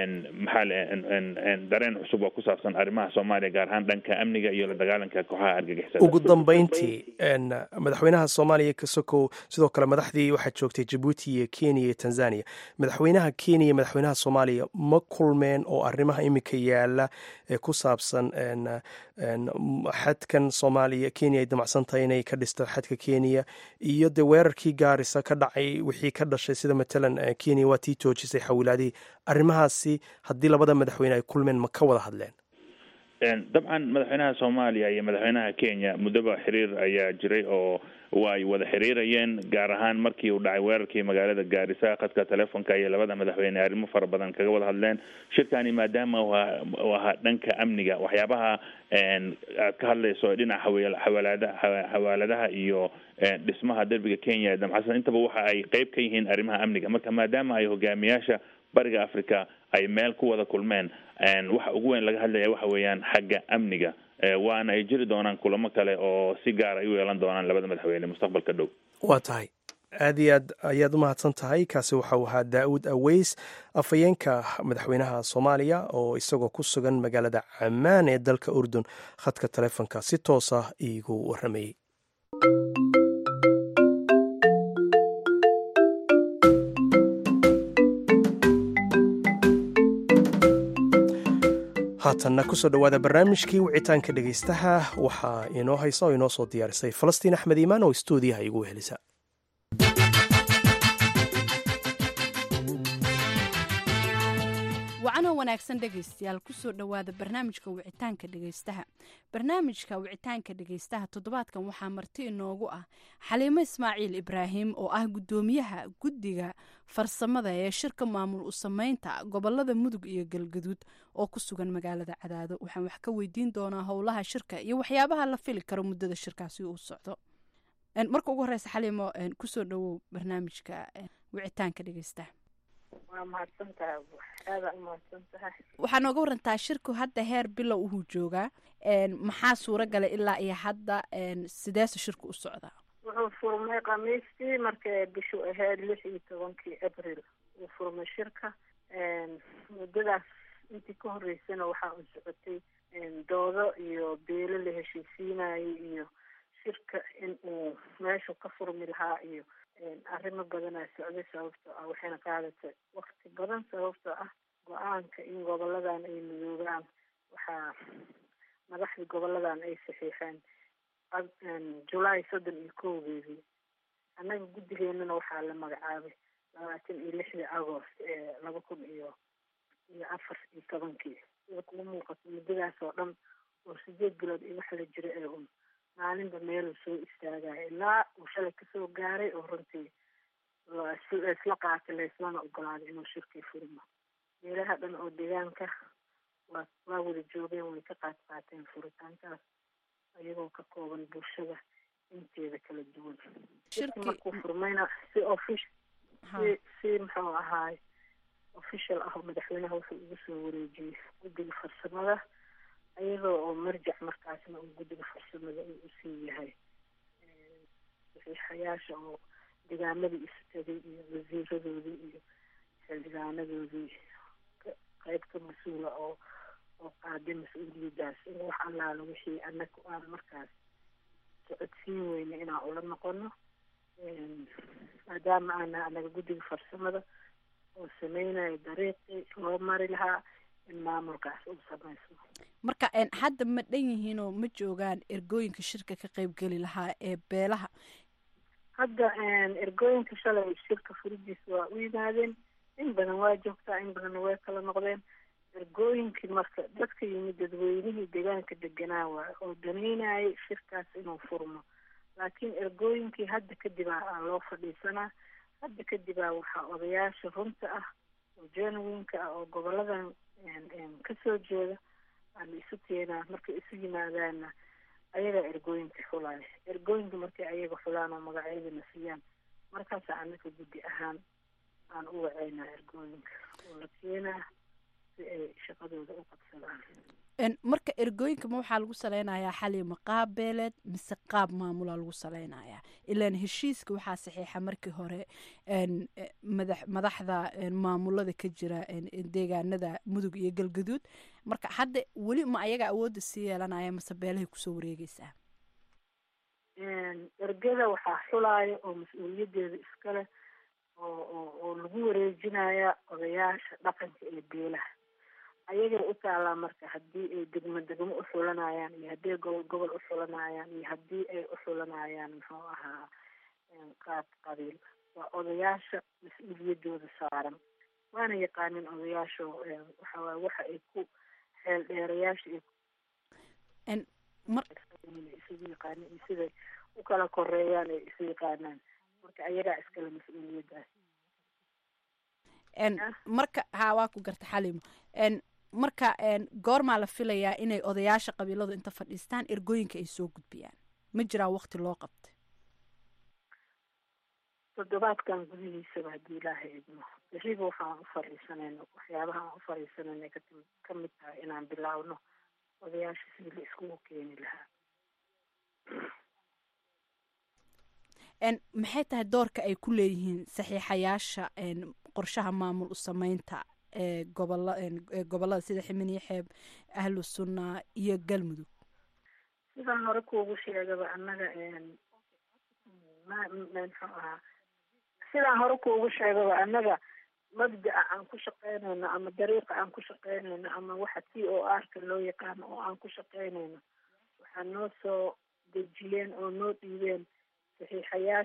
dareen cusub oo ku saabsan arrimaha soomaaliya, gaar ahaan dhanka amniga iyo la dagaalanka kooxaha argagixisada. ugu dambeyntii madaxweynaha soomaaliya kasokow sidoo kale madaxdii waxaa joogtay jabuuti iyo kenya iyo tanzania. madaxweynaha kenya iyo madaxweynaha soomaaliya ma kulmeen oo arrimaha iminka yaala ee ku saabsan xadkan soomaaliya kenya ay damacsan tahay inay ka dhisto xadka kenya, iyo dee weerarkii gaarisa ka dhacay wixii ka dhashay, sida matalan kenya waa tii toojisay xawilaadihii. arrimahaasi haddii labada madaxweyne ay kulmeen ma ka wada hadleen? dabcan madaxweynaha soomaaliya iyo madaxweynaha kenya muddaba xiriir ayaa jiray oo way wada xiriirayeen, gaar ahaan markii uu dhacay weerarkii magaalada gaarisa. khadka telefonka iyo labada madaxweyne arrimo fara badan kaga wada hadleen. shirkani maadaama uu ahaa dhanka amniga, waxyaabaha aad ka hadlayso dhinaca xawaaladaha iyo dhismaha derbiga kenya ee damcsan, intaba waxa ay qayb ka yihiin arrimaha amniga. marka maadaama ay hogaamiyaasha bariga africa ay meel ku wada kulmeen, waxa ugu weyn laga hadlaya waxa weeyaan xagga amniga. waana ay jiri doonaan kulamo kale oo si gaar ay u yeelan doonaan labada madaxweyne mustaqbalka dhow. waa tahay, aad iyo aad ayaad u mahadsan tahay. kaasi waxau ahaa daawud aweys, afhayeenka madaxweynaha soomaaliya oo isagoo ku sugan magaalada camaan ee dalka urdun khadka taleefonka si toosa iigu waramayey. haatanna kusoo dhowaada barnaamijkii wicitaanka dhegaystaha. waxaa inoo haysa oo inoo soo diyaarisay falastiin axmed iimaan oo istuudiyaha igu wehelisa. wacanoo wanaagsan dhegaystayaal kusoo dhowaada barnaamijka wicitaanka dhegaystaha. barnaamijka wicitaanka dhegaystaha toddobaadkan waxaa marti inoogu ah xaliimo ismaaciil ibraahim oo ah guddoomiyaha guddiga farsamada ee shirka maamul u sameynta gobolada mudug iyo galgaduud oo ku sugan magaalada cadaado. waxaan wax ka weydiin doonaa howlaha shirka iyo waxyaabaha la fili karo muddada shirkaasi uu socdo. marka ugu horeysa xaliimo kusoo dhowow barnaamijka wicitaanka dhegaystaha. waa mahadsantahay, aada u mahadsantahay. waxaa nooga warantaa shirku hadda heer bilow uhuu joogaa, maxaa suura galay ilaa iyo hadda, sideese shirku u socdaa? wuxuu furmay khamiistii markay bishu ahayd 16 abril uu furmay shirka. muddadaas intii ka horeysana waxaa u socotay doodo iyo beelo la heshiisiinayay iyo shirka in uu meeshu ka furmi lahaa iyo arrimo badanaa socday. sababtoo ah waxayna qaadatay wakti badan, sababtoo ah go-aanka in goboladan ay midoogaan waxaa madaxdii goboladan ay saxiixeen July 31 annaga guddigeenana waxaa la magacaabay 26 Agost 2014. sida kugu muuqato muddadaas oo dhan oo 8 bilood iyo wax la jira ee maalinba meeluu soo istaagaya ilaa uu shalay kasoo gaaray oo runtii laisla qaatay, laislana ogolaaday inuu shirkii furmo. meelaha dhan oo deegaanka waa wada joogeen, way ka qaateen furitaankaas ayagoo ka kooban bulshada inteeda kala duwan. shirkii markuu furmayna si muxuu ahaay official ah oo madaxweynaha wuxuu ugu soo wareejiyey guddiga farsamada, ayadoo oo marjac markaasna uu guddiga farsamada uu usii yahay saxiixayaasha oo deegaamadii isu tegay iyo wasiiradoodii iyo xildhibaanadoodii qayb ka mas-uula oo qaaday mas-uuliyadaas in wax allaala wixii annaga aan markaas socodsiin weyne inaan ula noqono, maadaama aana anaga guddiga farsamada oo sameynayo dariiqii loo mari lahaa in maamulkaas uu sameysmo. marka hadda ma dhan yihiinoo ma joogaan ergooyinka shirka ka qaybgeli lahaa ee beelaha? hadda ergooyinka shalay shirka furidiisa waa u yimaadeen, in badan waa joogtaa, in badanna way kala noqdeen. ergooyinkii marka dadka yimid dadweynihii deegaanka deganaa waay oo daneynayay shirkaas inuu furmo, laakiin ergooyinkii hadda kadib aa loo fadhiisanaa. hadda kadib aa waxaa odayaasha runta ah oo genuineka ah oo goboladan kasoo jeeda aan isu keenaa. markay isu yimaadaanna ayagaa ergooyinka xulaaya. ergooyinka markay ayaga xulaan oo magacyadana siiyaan, markaasa anaka guddi ahaan aan u waceynaa ergooyinka oo la keenaa si ay shaqadooda u qabsadaan. marka ergooyinka ma waxaa lagu saleynayaa xaliimo qaab beeleed mise qaab maamulaa lagu saleynayaa? ilaan heshiiska waxaa saxiixa markii hore madaxda maamulada ka jira deegaanada mudug iyo galgaduud. marka hadda weli ma ayaga awoodda sii yeelanaya mase beelahay kusoo wareegeysaa? ergada waxaa xulaaya oo mas-uuliyadeeda iskale oo lagu wareejinaya odayaasha dhaqanka ee beelaha. ayagay u taalaa marka haddii ay degmo u xulanayaan iyo haddii ay gobol u xulanayaan iyo haddii ay u xulanayaan muxuu ahaa qaab qabiil. waa odayaasha mas-uuliyadooda saaran, waana yaqaanin odayaasha waxawaaye waxa ay ku xeel dheerayaasha isugu yaqaanin iyo siday u kala koreeyaan ay isu yaqaanaan. marka ayagaa iskale mas-uuliyadaas. marka waa ku garta xaliimo. marka goormaa la filayaa inay odayaasha qabiiladu inta fadhiistaan ergooyinka ay soo gudbiyaan? ma jiraa waqti loo qabtay? toddobaadkan gudihiisaba haddii ilaaha idmo. beriba waxaan u fariisanayno, waxyaabaha aan u fariisanayna ka mid tahay inaan bilaawno odayaasha sidii la iskugu keeni lahaa. maxay tahay doorka ay ku leeyihiin saxiixayaasha qorshaha maamul u sameynta ee gobolada sida Ximiniya Xeeb, Ahlu Sunna iyo Galmudug? sidaan hore kuugu sheegaba annaga mabda'a aan ku shaqeynayno ama dariiqa aan ku shaqeynayno ama waxa TOR-ka loo yaqaano oo aan ku shaqeynayno waxaa noo soo dejiyeen oo noo dhiibeen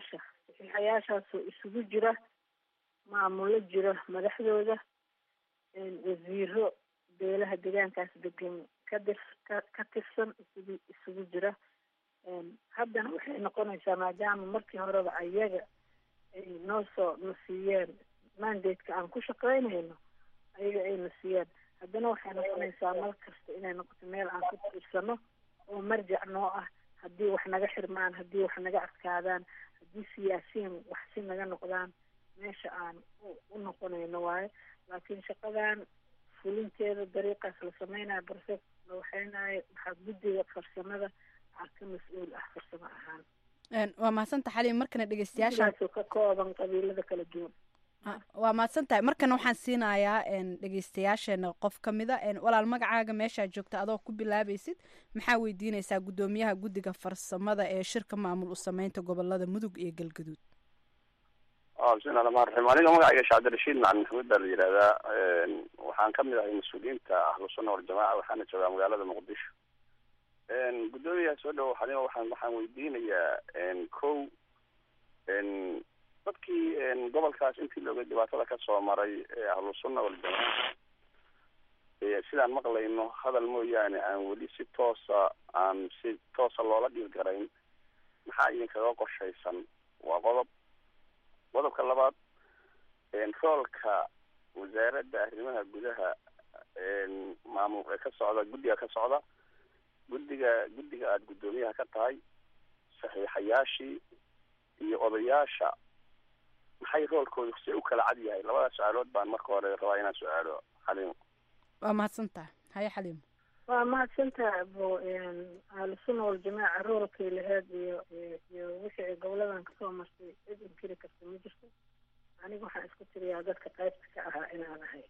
saxiixayaashaasoo isugu jira maamulo jira madaxdooda wasiiro beelaha deegaankaas degan ka tirsan isugu jira. haddana waxay noqonaysaa maadaama markii horeba ayaga ay na siiyeen mandateka aan ku shaqaynayno, ayaga ayna siiyeen, haddana waxay noqonaysaa mar kasta inay noqoto meel aan ku tiirsano oo marjac noo ah haddii wax naga xirmaan, haddii wax naga adkaadaan, haddii siyaasiyiin wax si naga noqdaan, meesha aan u noqonayno waayo. laakiin shaqadan fulinteeda dariiqaas la sameynaya barse la waxaynayo waxaa guddiga farsamada ka mas-uul ah farsamo ahaan. waa mahadsantahay xaliim. markana dhegeystayaasha ka kooban qabiilada kala duwan. waa mahadsantahay. markana waxaan siinayaa dhegeystayaasheena qof ka mida. walaal magacaaga meeshaad joogta adoo ku bilaabaysid, maxaa weydiinaysaa guddoomiyaha guddiga farsamada ee shirka maamul u sameynta gobolada mudug iyo galgaduud? bismillahi rahmaan raxiim. aniga magacayga sheekh cabdirashiid macalin maxamuud baa la yidhahdaa. waxaan kamid ahay mas-uuliyiinta ahlusunna waljamaaca, waxaana joogaa magaalada muqdisho. guddoomiyaha soo dhawo xalima waxaan weydiinayaa kow dadkii gobolkaas intii looga dhibaatada kasoo maray ahlusunna waljamaaca sidaan maqlayno hadal mooyaane aan weli si toosa loola dhiilgarayn, maxaa idinkaga qorshaysan? waa qodobka labaad, roolka wasaaradda arrimaha gudaha maamul ee ka socda guddiga aada guddoomiyaha ka tahay, saxiixayaashii iyo odayaasha maxay roolkooda se u kala cad yahay? labadaas su-aalood baan marka hore rabaa inaan su-aalo xaliimo. waa mahadsantaha. haye xaliimo. waa mahadsantaha abo. ahlusunna waljamaaca roolkay laheyd iyo wixii ay goboladan kasoo martay cid inkiri karta ma jirto. aniga waxaan isku tiriyaa dadka qaybta ka ahaa inaan ahay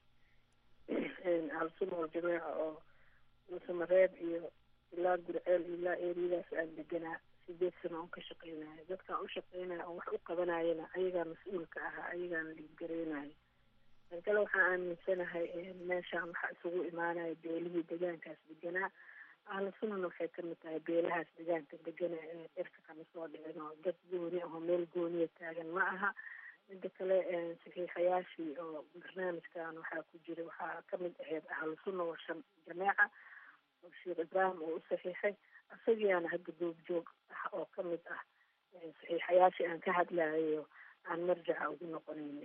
ahlusunna waljamaaca oo musamareeb iyo ilaa gurceel ilaa eriyadaas aan deganaa 8 sano oon ka shaqeynayo. dadkaan u shaqeynaya oo wax u qabanayana ayagaa mas-uulka ahaa, ayagaana dhiibgareynayo. tan kale waxaan aaminsanahay meeshaan waxaa isugu imaanaya beelihii degaankaas deganaa. ahlusunnana waxay kamid tahay beelahaas degaanka degana ee cirka kama soo dhicin oo dad gooni ahoo meel gooniya taagan ma aha. mida kale saxiixayaashii oo barnaamijkan waxaa ku jira, waxaa kamid ahayd ahlusunna waljamaaca oo sheekh ibraahim oo u saxiixay, isagiiana hadda goobjoog ah oo kamid ah saxiixayaashii aan ka hadlayo aan marjaca ugu noqonayna.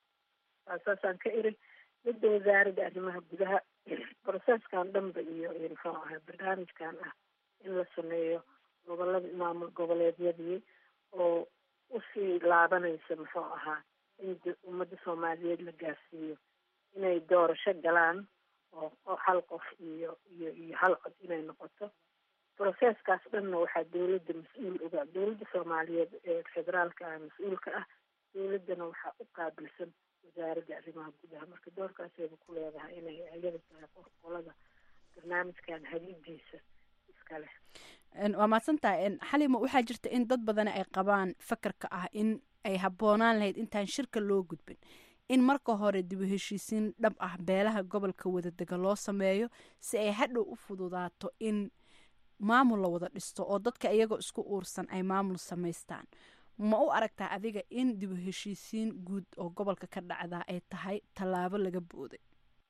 saasaan ka iri midda wasaaradda arrimaha gudaha processkan dhanba iyo muxuu ahaa barnaamijkan ah in la sameeyo gobolada maamul goboleedyadii oo usii laabanaysa muxuu ahaa in ummadda soomaaliyeed la gaarsiiyo inay doorasho galaan oo hal qof iyo hal cod inay noqoto. processkaas dhanna waxaa dawladda mas-uul oga, dawladda soomaaliyeed ee federaalka ah mas-uulka ah, dawladdana waxaa u qaabilsan wasaaradda arrimaha gudaha. marka doorkaasayba ku leedahay inay ayada tahay qolada barnaamijkan hadidiisa iska leh. waa mahadsantahay xalimo. waxaa jirta in dad badan ay qabaan fakarka ah in ay habboonaan lahayd intaan shirka loo gudbin in marka hore dib u heshiisiin dhab ah beelaha gobolka wadadega loo sameeyo si ay hadhow u fududaato in maamul la wada dhisto oo dadka iyagoo isku uursan ay maamul samaystaan. ma u aragtaa adiga in dib u heshiisiin guud oo gobolka ka dhacdaa ay tahay tallaabo laga booday?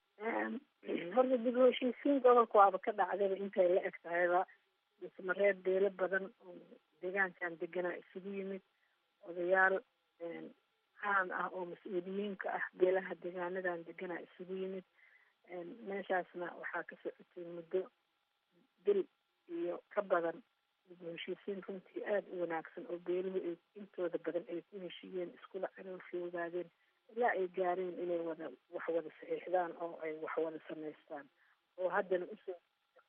horta dib u heshiisiin gobolka waaba ka dhacdaba intay la eg tahayba. musamareeb beelo badan oo deegaankan deganaa isugu yimid, odayaal caan ah oo mas-uuliyiinka ah beelaha deegaanadan deganaa isugu yimid. meeshaasna waxaa ka socotay muddo bil iyo ka badan dib u heshiisiin runtii aada u wanaagsan oo beeluhu ay intooda badan ay ku heshiiyeen, iskula caloolsii ogaadeen ilaa ay gaareen inay wax wada saxiixdaan oo ay wax wada samaystaan. oo haddana usoo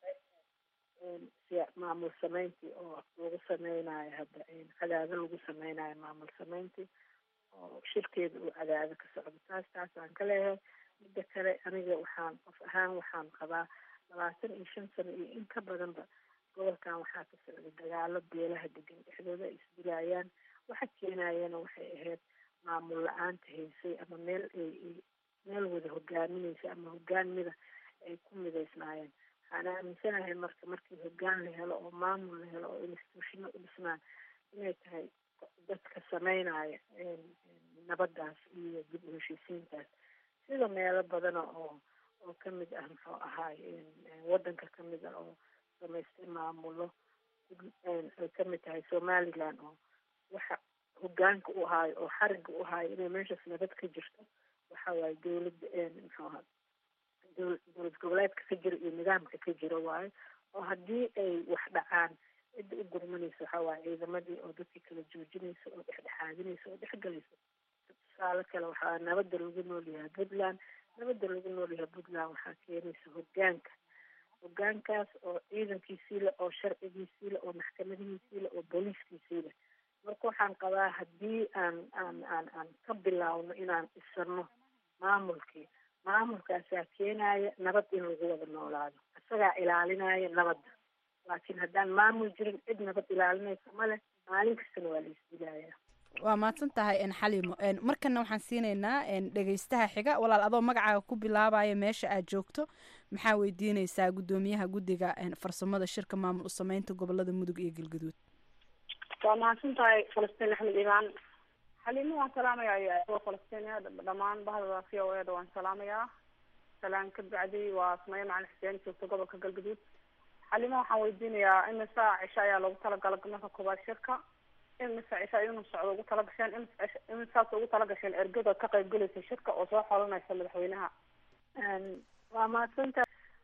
maamul sameyntii oo lagu sameynayo hadda cadaado lagu sameynayo maamul sameyntii oo shirkeeda uu cadaado ka socdo. taasaan ka leeyahay. mida kale aniga qof ahaan waxaan qabaa 25 sano iyo in ka badanba gobolkan waxaa ka socday dagaalo beelaha degan dhexdooda ay isdilaayaan. waxa keenayana waxay ahayd maamul la-aanta haysay ama meel wada hogaaminaysa ama hogaanmida ay ku midaysnaayeen. waxaan aaminsanahay markii hogaan la helo oo maamul la helo oo instituushino u dhisnaan inay tahay dadka sameynaya nabadaas iyo dib u heshiisiintaas. sida meelo badana oo oo kamid ah muxuu ahaay wadanka kamid ah oo samaystay maamulo ay kamid tahay somaliland oo waxa hogaanka u ahaayo oo xariga u ahaayo inay meeshaas nabad ka jirto waxa waaye dawladda muxuu ahaa dowlad goboleedka ka jira iyo nidaamka ka jira waayo oo haddii ay wax dhacaan cidda u gurmanaysa waxa waaye ciidamadii oo dadkii kala joojinaysa oo dhexdhexaadinaysa oo dhexgalaysa tusaale kale waxaa nabadda lagu noolyahay puntland nabadda lagu noolyahay puntland waxaa keenaysa hogaankaas oo ciidankiisii le oo sharcigiisii le oo maxkamadihiisii le oo booliiskiisii le marka waxaan qabaa haddii aan ka bilaawno inaan dhisano maamulkaasaa keenaya nabad in lagu wada noolaado isagaa ilaalinaya nabadda laakiin haddaan maamul jirin cid nabad ilaalinaysa male maalin kastana waa la isdilaaya waa mahadsan tahay xaliimo markana waxaan siinaynaa dhegeystaha xiga walaal adoo magacaaga ku bilaabaya meesha aad joogto maxaa weydiineysaa guddoomiyaha guddiga farsamada shirka maamul u sameynta gobolada mudug iyo galgaduud waa mahadsan tahay falastiin axmed imaan xaliimo waan salaamayaa falastiiniya dhammaan bahda v o eda waan salaamayaa salaan ka bacdi waa sumaya macalin xuseen joogta gobolka galgaduud xaliimo waxaan weydiinayaa imisa cisho ayaa loogu talagalay marka koobaad shirka imisa cisho inuu socdo ugu talagasheen imisaas ugu talagasheen ergada ka qaybgalaysa shirka oo soo xolanaysa madaxweynaha waa mahadsantahay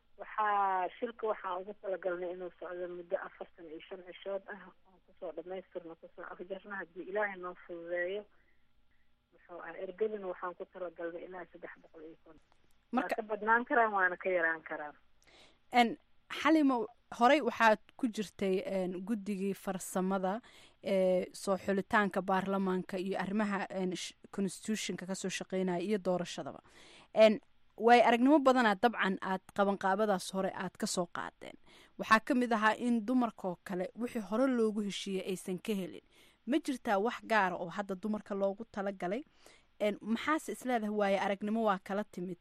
waxaan ugu talagalnay inuu socdo muddo 45 cishood ah oo kusoo dhamaystirno kusoo afjarna haddii ilaahay noo fududeeyo muxuu ah ergadana waxaan ku talagalnay ilaa 350 marka badnaan karaan waana ka yaraan karaan xalimo horey waxaad ku jirtay guddigii farsamada soo xulitaanka baarlamaanka iyo arrimaha constitutionka kasoo shaqeynaya iyo doorashadaba way aragnimo badanaa dabcan aad qabanqaabadaas hore aad kasoo qaadeen waxaa ka mid ahaa in dumarkaoo kale wixii hore loogu heshiiyey aysan ka helin ma jirtaa wax gaara oo hadda dumarka loogu talagalay maxaase isleedahay waaye aragnimo waa kala timid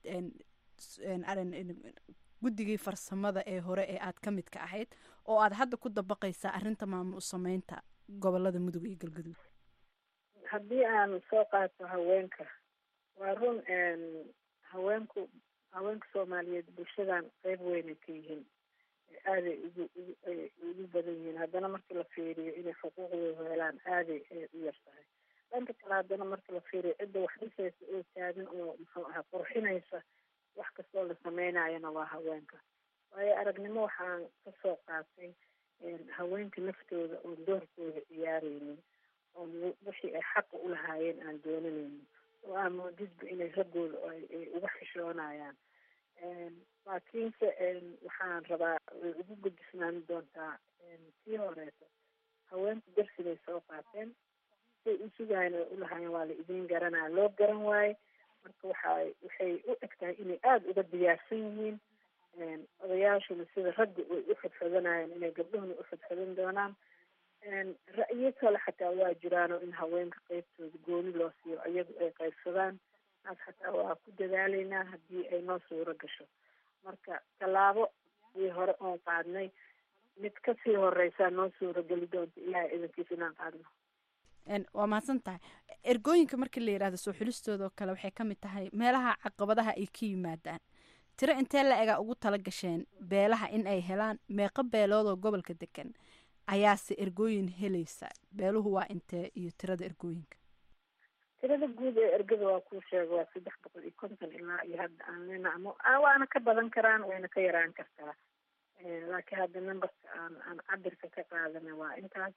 guddigii farsamada ee hore ee aad ka midka ahayd oo aad hadda ku dabaqaysaa arrinta maamul u sameynta gobolada mudug iyo galgaduud haddii aan soo qaato haweenka waa run haweenka soomaaliyeed bulshadan qeyb weynay ka yihiin aaday ugu badan yihiin haddana markii la fiiriyo inay xuquuqdooda helaan aaday u yar tahay dhanka kale haddana markii la fiiriyo cidda wax dhisaysa oo taagan oo muxuu ahaa qurxinaysa wax kastoo la sameynayana waa haweenka waayo aragnimo waxaan kasoo qaatay haweenka naftooda oon doorkooda ciyaareynin oo wixii ay xaqa u lahaayeen aan doonanaynin oo aan moodidba inay raggooda ay uga xishoonayaan laakiinse waxaan rabaa way ugu gudisnaani doontaa tii horeeto haweenku darsigay soo qaateen say u sugahayn ay ulahaayeen waa la idiin garanaa loo garan waaye marka waxay u eg tahay inay aada uga diyaarsan yihiin odayaashuna sida ragga ay u xodxodanayeen inay gabdhahuna u xodxodan doonaan ra'yo kale xataa waa jiraano in haweenka qeybtooda gooni loo siiyo iyagu ay qaybsadaan taas xataa waa ku dadaaleynaa haddii ay noo suuro gasho marka tallaabo ii hore oon qaadnay mid kasii horeysaa noo suurogeli doonta ilaahay idankiis inaan qaadno waa mahadsan tahay ergooyinka markii la yidhahdo soo xulistooda oo kale waxay ka mid tahay meelaha caqabadaha ay ka yimaadaan tiro intee la egaa ugu tala gasheen beelaha in ay helaan meeqo beeloodoo gobolka degan ayaase ergooyin helaysa beeluhu waa intee iyo tirada ergooyinka tirada guud ee ergada waa kuu sheega waa 350 ilaa iyo hadda aan leenacmo waana ka badan karaan wayna ka yaraan kartaa laakiin hadda numberka aan cabirka ka qaadana waa intaas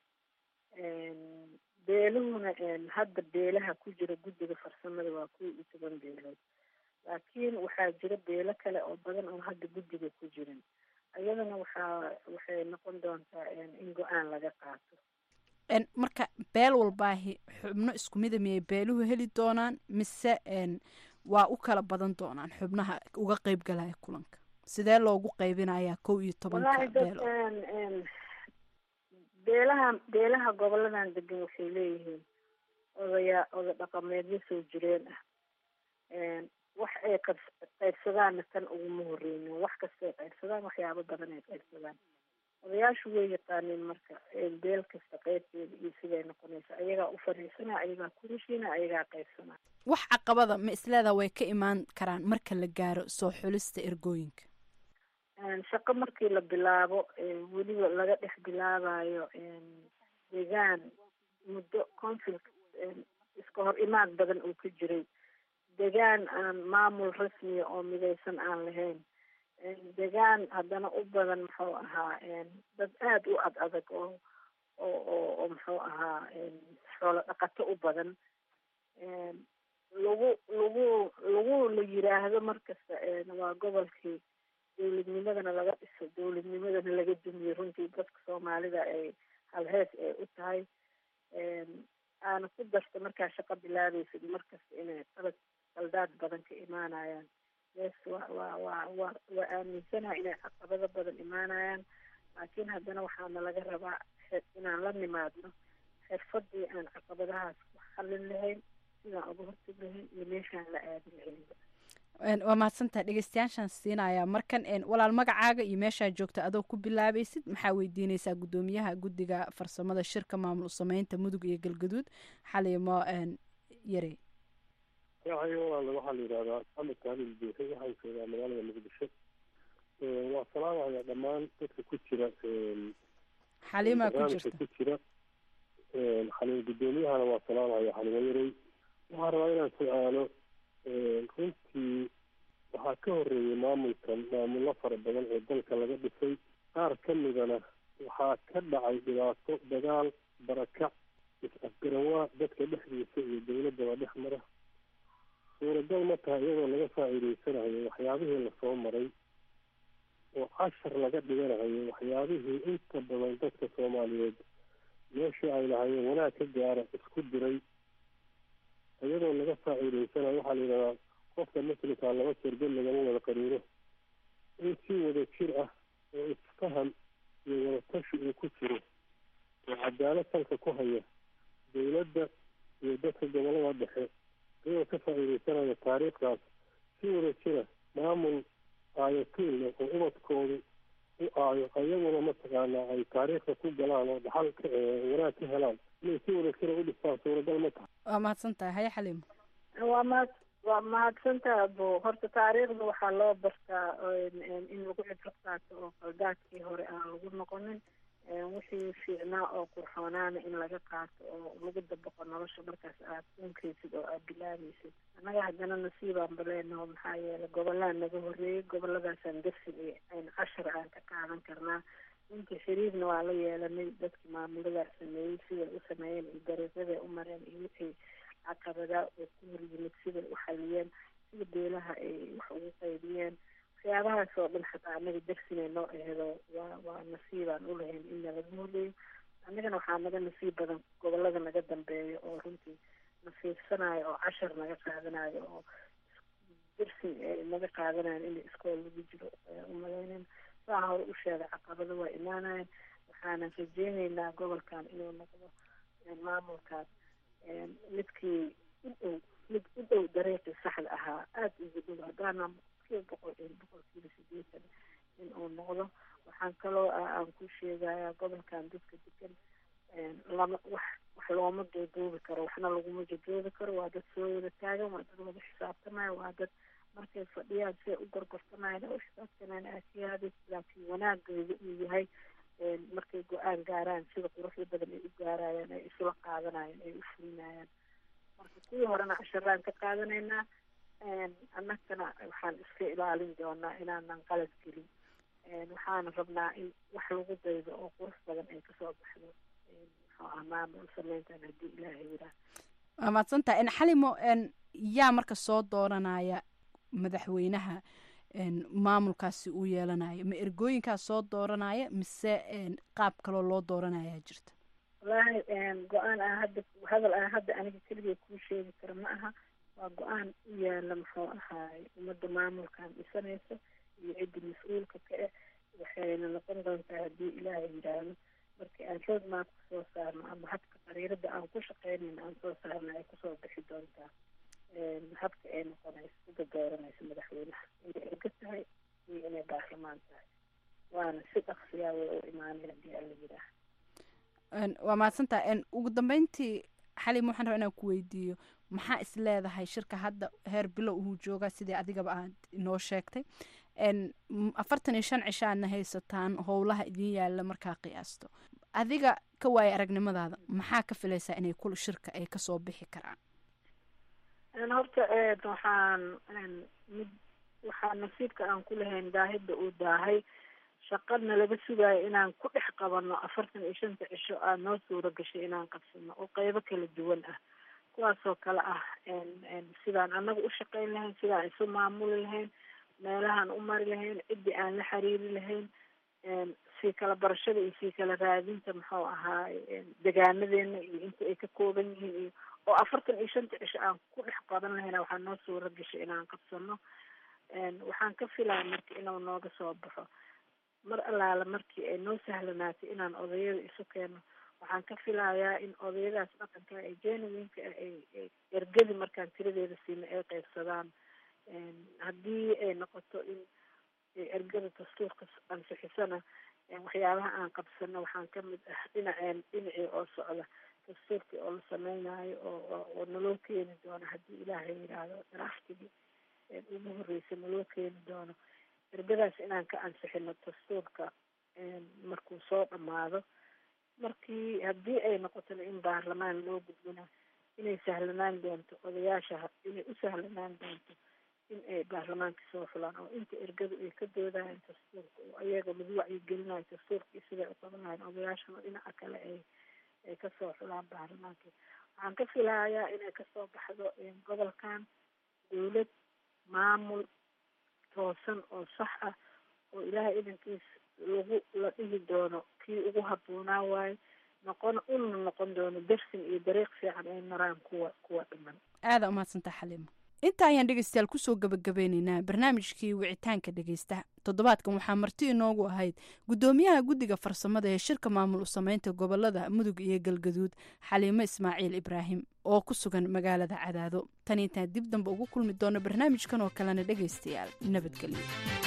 beeluhuna hadda beelaha ku jira guddiga farsamada waa 11 beelood laakiin waxaa jira beelo kale oo badan oo hadda guddiga ku jirin iyadana waxay noqon doontaa in go-aan laga qaato marka beel walbaahi xubno isku mida miyay beeluhu heli doonaan mise waa u kala badan doonaan xubnaha uga qeyb galaya kulanka sidee loogu qaybinayaa 11 beelo beelaha goboladan degan waxay leeyihiin oda dhaqameedyo soo jireen ah wax ay qaybsadaanna tan uguma horeynin wax kastay qaybsadaan waxyaabo badan ay qaybsadaan odayaashu way yaqaaneen marka beel kasta qeybteeda iyo siday noqonaysa ayagaa u fariisana, ayagaa ku heshiina, ayagaa qaybsana. wax caqabada ma isleedaa way ka imaan karaan marka la gaaro soo xulista ergooyinka? shaqo markii la bilaabo weliba laga dhex bilaabayo deegaan muddo conflict iska hor imaad badan uu ka jiray, deegaan aan maamul rasmiya oo midaysan aan lahayn, deegaan haddana u badan muxuu ahaa dad aada u ad adag oo muxuu ahaa xoolo dhaqato u badan, lagu la yiraahdo markasta waa gobolkii dawladnimadana laga dhiso, dawladnimadana laga dumiyo. runtii dadka soomaalida ay halhees ay u tahay, aana ku darta markaa shaqo bilaabaysid markasta inay qaldaad badan ka imaanayaan. yes waa aaminsanaha inay caqabado badan imaanayaan, laakiin haddana waxaana laga rabaa inaan la nimaadno xirfadii aan caqabadahaas ku xallin lahayn, sidaan uga hortag lahayn iyo meeshaan la aadin lahaynba. waa mahadsantaha. dhegeystayaashaan siinayaa markan walaal magacaaga iyo meeshaa joogta adoo ku bilaabaysid, maxaa weydiineysaa guddoomiyaha guddiga farsamada shirka maamul sameynta mudug iyo galgaduud xaliimo yare? walaal waxaa la yidhahdaa maxamed kaamil buuxe, waxaan joogaa magaalada muqdisho. waa salaamaya dhammaan dadka ku jira xaliima ku jirta ku jira xaliimo guddoomiyahana waa salaamaya xaliimo yarey. waxaan rabaa inaan su-aalo, runtii waxaa ka horeeyay maamulkan maamullo fara badan oo dalka laga dhisay, qaar ka midana waxaa ka dhacay dhibaato, dagaal, barakac, is-afgarawaa dadka dhexdiisa iyo dawladdaba dhex mara. suuragal ma tahay iyadoo laga faa'iidaysanayo waxyaabihii lasoo maray oo cashar laga dhiganayo waxyaabihii inta badan dadka soomaaliyeed meeshii ay lahayeen wanaag ka gaara isku diray, iyadoo laga faa'iidaysanayo waxaa la yidhahdaa qofka muslimkaa laba jeer bel lagama wada qariiro, in si wada jir ah oo isfaham iyo wadatashi uu ku jiro oo cadaalad salka ku haya dawladda iyo dadka gobollada dhexe, iyadoo ka faa'iidaysanaya taariikhdaas si wada jira maamul aayatiin leh oo ubadkoodu u aayo, iyaguna mataqaanaa ay taariikhda ku galaan oo dhaxal wanaag ka helaan, inay si wada jira u dhistaan. suuragal ma tahay? waa mahadsantahay. haya xaliimo. waa mahadsantaha abo. horta taariikhda waxaa loo bartaa in lagu cibro qaato oo qaldaadkii hore aan lagu noqonin, wixii fiicnaa oo qurxoonaana in laga qaato oo lagu dabaqo nolosha markaas aad unkaysid oo aad bilaabaysid. annaga haddana nasiibaan baleenaho, maxaa yeelay gobollaan naga horreeyey, goboladaasaan darsi an cashar aan ka qaadan karnaa. intii xiriirna waa la yeelanay dadkii maamuladaas sameeyey, siday u sameeyeen iyo dariiqaday u mareen iyo wixii caqabadaa oo ku hor yimid siday u xaliyeen, sida beelaha ay wax ugu qaybiyeen, waxyaabahaas oo dhan xataa annaga darsinay noo ahedo waa nasiibaan u lahayn in nalaga horreeyo. annagana waxaa naga nasiib badan gobolada naga dambeeyo oo runtii nasiibsanayo oo cashar naga qaadanayo oo darsi naga qaadanayo in iskool lagu jiro umalaynen. saa hore u sheegay caqabado waa imaanayan, waxaanan rajeyneynaa gobolkan inuu noqdo maamulkaas midkii mid u dhow dariiqii saxda ahaa, aada ugu dhow, haddaana boqolkiiba 80 in uu noqdo. waxaan kaloo aan ku sheegayaa gobolkan dadka degan lama wax looma duuduubi karo, waxna laguma jadoobi karo. waa dad soo wada taagan, waa dad wada xisaabtamayo, waa dad markay fadhiyaan siay u gorgortamayan u xisaabtanaan aasiyaada, laakiin wanaagooda uu yahay markay go-aan gaaraan sida quruxda badan ay u gaarayaan, ay isula qaadanayaan, ay u fulinayaan. marka kuwii horena casharaan ka qaadanaynaa, annagana waxaan iska ilaalin doonaa inaanan qalad gelin. waxaana rabnaa in wax lagu daydo oo qurux badan ay kasoo baxdo muxuu ah maamul sameyntan haddii ilaahay yiraa. waa mahadsantaha. xalimo, yaa marka soo dooranaya madaxweynaha maamulkaasi uu yeelanayo? ma ergooyinkaas soo dooranaya mise qaab kaloo loo dooranayaa jirta? wallaahi go-aan aan hadda hadal aan hadda aniga keligay kuu sheegi kara ma aha. waa go-aan u yaala muxuu ahaay ummadda maamulkan dhisanaysa iyo cidda mas-uulka ka ah. waxayna noqon doontaa haddii ilaahay yidhaahdo markii aan roadmap ka soo saarno ama habka qariirada aan ku shaqeynayno aan soo saarno ay kusoo bixi doontaa habka ay noqonayso sida dooranayso madaxweynaha, inay erga tahay iyo inay baarlamaan tahay. waana si dhaqsiyaa way u imaanay haddii alla yidhaah. waa mahadsantaha. ugu dambeyntii xaliim waxaan rabaa inaan ku weydiiyo maxaa is leedahay shirka hadda heer bilow uu jooga sidii adigaba aad inoo sheegtay 45 cishaadna haysataan howlaha idin yaalla markaa qiyaasto adiga ka waaya aragnimadaada maxaa ka filaysaa inay kul shirka ay kasoo bixi karaan? horta waxaa nasiibka aan ku lahayn daahidda uu daahay shaqadna laga sugayo inaan ku dhex qabano 45 cisho aa noo suura gashay inaan qabsano oo qeybo kala duwan ah kuwaasoo kale ah sidaan anaga u shaqayn lahayn, sidaan isu maamuli lahayn, meelahaan u mari lahayn, ciddii aan la xiriiri lahayn, sii kala barashada iyo sii kala raadinta muxuu ahaay degaanadeena iyo inta ay ka kooban yihiin iyo oo 45 cisho aan ku dhex qaban lahayna waxaa noo suura gashay inaan qabsano. waxaan ka filaya marka inuu nooga soo baxo mar allaala markii ay noo sahlanaatay inaan odayada isu keeno. waxaan ka filayaa in odayadaas dhaqanka ee genuinka ay ergadi markaan tiradeeda siina ay qaybsadaan. haddii ay noqoto in ergada dastuurka ansixisana waxyaabaha aan qabsano waxaan kamid ah dhinacii oo socda dastuurkii oo la sameynayo oo naloo keeni doono haddii ilaahay yidhaahdo draftigii ugu horreysa naloo keeni doono. ergadaas inaan ka ansixino dastuurka markuu soo dhamaado. markii haddii ay noqotona in baarlamaan loo gudbina inay sahlanaan doonto odayaasha inay u sahlanaan doonto in ay baarlamaanka soo xulaan oo inta ergadu ay ka doodayaan dastuurka oo ayaga lagu wacyigelinayo dastuurkii siday u qabanayan odayaashana dhinaca kale ay kasoo xulaan baarlamaanka. waxaan ka filayaa inay kasoo baxdo gobolkan dawlad maamul toosan oo sax ah oo ilaahay idankiis la dhihi doono kii ugu habboonaa waayo noqon doono darsin iyo dariiq fiican ay maraan kuwa dhiman. aada umahadsantaa xaliimo. inta ayaan dhegeystayaal kusoo gabagabeyneynaa barnaamijkii wicitaanka dhegeystaha. toddobaadkan waxaa marti inoogu ahayd guddoomiyaha guddiga farsamada ee shirka maamul u sameynta gobolada mudug iyo galgaduud xaliimo ismaaciil ibraahim oo ku sugan magaalada cadaado. tan intaan dib dambe ugu kulmi doono barnaamijkan oo kalena dhegeystayaal nabadgelyo.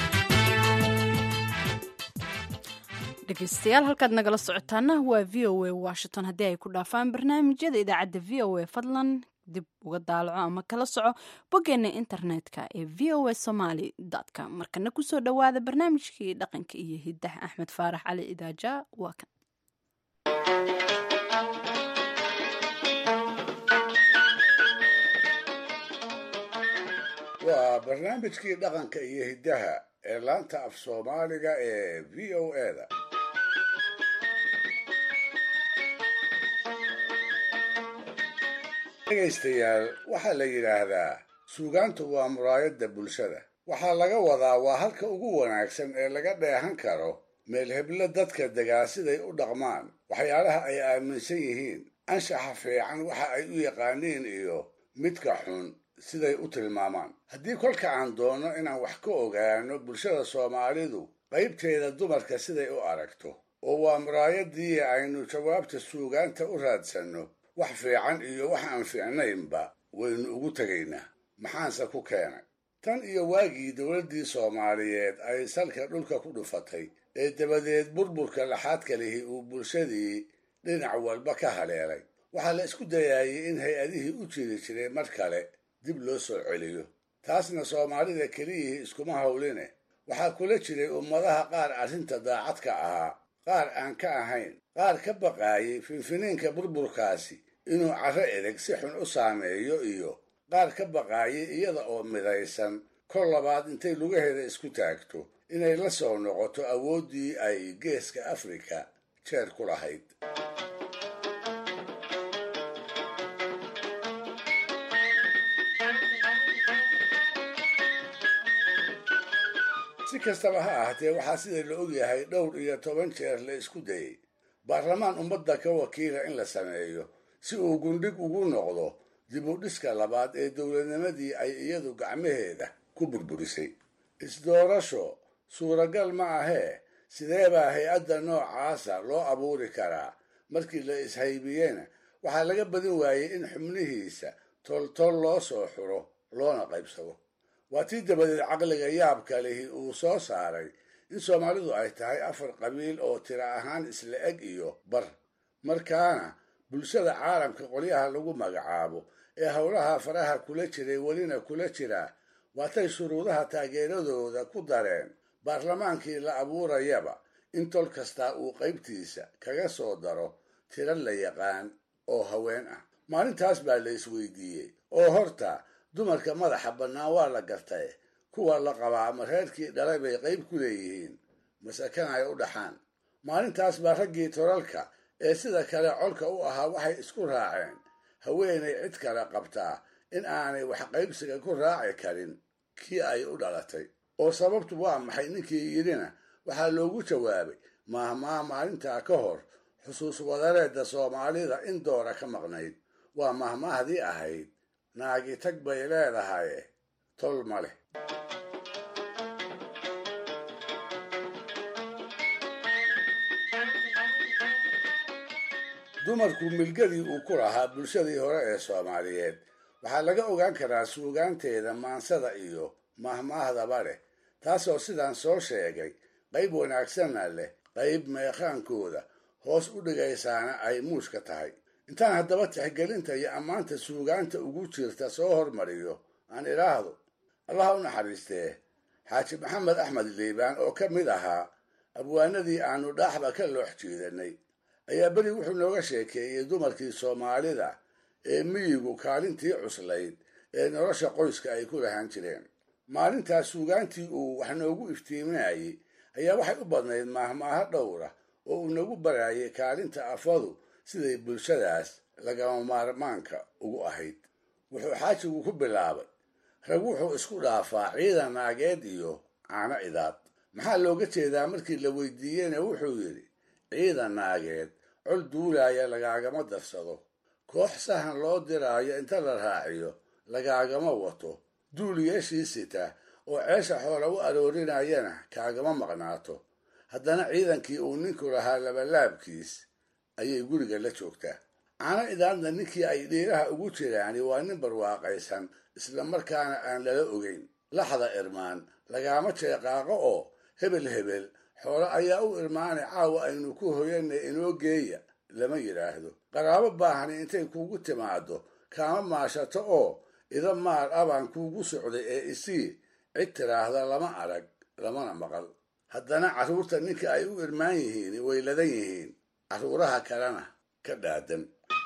dhegeystayaal halkaad nagala socotaana waa v o a washington. haddii ay ku dhaafaan barnaamijyada idaacadda v o a fadlan dib uga daalaco ama kala soco boggeena internetka ee voasomaly.com. markana kusoo dhowaada barnaamijkii dhaqanka iyo hidaha. axmed faarax cali idaaja waa kan. waa barnaamijkii dhaqanka iyo hidaha ee laanta af soomaaliga ee v o a-da. dhegaystayaal waxaa la yidhaahdaa suugaantu waa muraayadda bulshada. waxaa laga wadaa waa halka ugu wanaagsan ee laga dheehan karo meel heblo dadka degaa siday u dhaqmaan, waxyaalaha ay aaminsan yihiin, anshaxa fiican waxa ay u yaqaaniin iyo midka xun siday u tilmaamaan. haddii kolka aan doonno inaan wax ka ogaano bulshada soomaalidu qaybteeda dumarka siday u aragto oo waa muraayaddii aynu jawaabta suugaanta u raadsanno, wax fiican iyo wax aan fiicnaynba waynu ugu tegaynaa. maxaanse ku keenay? tan iyo waagii dowladdii soomaaliyeed ay salka dhulka ku dhufatay ee dabadeed burburka laxaadka lihi uu bulshadii dhinac walba ka haleelay, waxaa la isku dayaayay in hay-adihii u jiri jiray mar kale dib loo soo celiyo. taasna soomaalida keliyihii iskuma hawline waxaa kula jiray ummadaha qaar arrinta daacadka ahaa, qaar aan ka ahayn, qaar ka baqaayay finfiniinka burburkaasi inuu carro edeg si xun u saameeyo iyo qaar ka baqaayay iyada oo midaysan kol labaad intay lugaheeda isku taagto inay la soo noqoto awooddii ay geeska afrika jeer ku lahayd. si kastaba ha ahaatee waxaa sida la ogyahay dhowr iyo 10 jeer la isku dayay baarlamaan ummadda ka wakiila in la sameeyo si uu gundhig ugu noqdo dib u dhiska labaad ee dowladnimadii ay iyadu gacmaheeda ku burburisay. isdoorasho suuragal ma ahee sidee baa hay-adda noocaasa loo abuuri karaa? markii la ishaybiyena waxaa laga badin waayey in xubnihiisa toltol loo soo xuro loona qaybsado. waa tii dabadeed caqliga yaabka lihi uu soo saaray in soomaalidu ay tahay 4 qabiil oo tira ahaan isla eg iyo bar markaana bulshada caalamka qolyaha lagu magacaabo ee howlaha faraha kula jiray welina kula jira waatay shuruudaha taageeradooda ku dareen baarlamaankii la abuurayaba in tol kasta uu qaybtiisa kaga soo daro tiro la yaqaan oo haween ah maalintaas baa la isweydiiyey oo horta dumarka madaxa bannaan waa la gartay kuwa la qabaa ama reerkii dhalay bay qayb ku leeyihiin masakan ay u dhaxaan maalintaas baa raggii tolalka ee sida kale colka u ahaa waxay isku raaceen haweenay cid kale qabtaa in aanay wax qaybsiga ku raaci karin kii ay u dhalatay oo sababtu waa maxay ninkii yidhina waxaa loogu jawaabay maahmaah maalintaa ka hor xusuus wadareedda soomaalida in doora ka maqnayd waa mahmaahdii ahayd naagi tag bay leedahay tol ma leh dumarku milgadii uu ku lahaa bulshadii hore ee soomaaliyeed waxaa laga ogaan karaa suugaanteeda maansada iyo mahmaahdaba leh taasoo sidaan soo sheegay qayb wanaagsanna leh qayb meeqaankooda hoos u dhigaysaana ay muushka tahay intaan haddaba tixgelinta iyo ammaanta suugaanta ugu jirta soo hormariyo aan idhaahdo allaha u naxariistee xaaji maxamed axmed liibaan oo ka mid ahaa abwaanadii aanu dhaaxba ka loox jiidanay ayaa beri wuxuu nooga sheekeeyey dumarkii soomaalida ee miyigu kaalintii cuslayd ee nolosha qoyska ay ku lahaan jireen maalintaas suugaantii uu wax noogu iftiiminayay ayaa waxay u badnayd maahmaaho dhowra oo uu nagu barayay kaalinta afadu siday bulshadaas lagama maarmaanka ugu ahayd wuxuu xaajigu ku bilaabay rag wuxuu isku dhaafaa ciidan naageed iyo caano idaad maxaa looga jeedaa markii la weydiiyeyna wuxuu yidhi ciidan naageed col duulaaya lagaagama darsado koox sahan loo diraayo inta la raaciyo lagaagama wato duuliyeeshii sita oo ceesha xoola u aroorinayana kaagama maqnaato haddana ciidankii uu ninku lahaa labalaabkiis ayay guriga la joogtaa caano idaadna ninkii ay dhiiraha ugu jiraani waa nin barwaaqaysan isla markaana aan lala ogeyn laxda irmaan lagaama jeeqaaqo oo hebel hebel xoolo ayaa u irmaanay caawa aynu ku hoyanay inoo geeya lama yidhaahdo qaraabo baahani intay kuugu timaado kaama maashato oo ida maar abaan kuugu socday ee isii cid tiraahda lama arag lamana maqal haddana carruurta ninka ay u irmaan yihiin way ladan yihiin carruuraha kalena ka dhaadan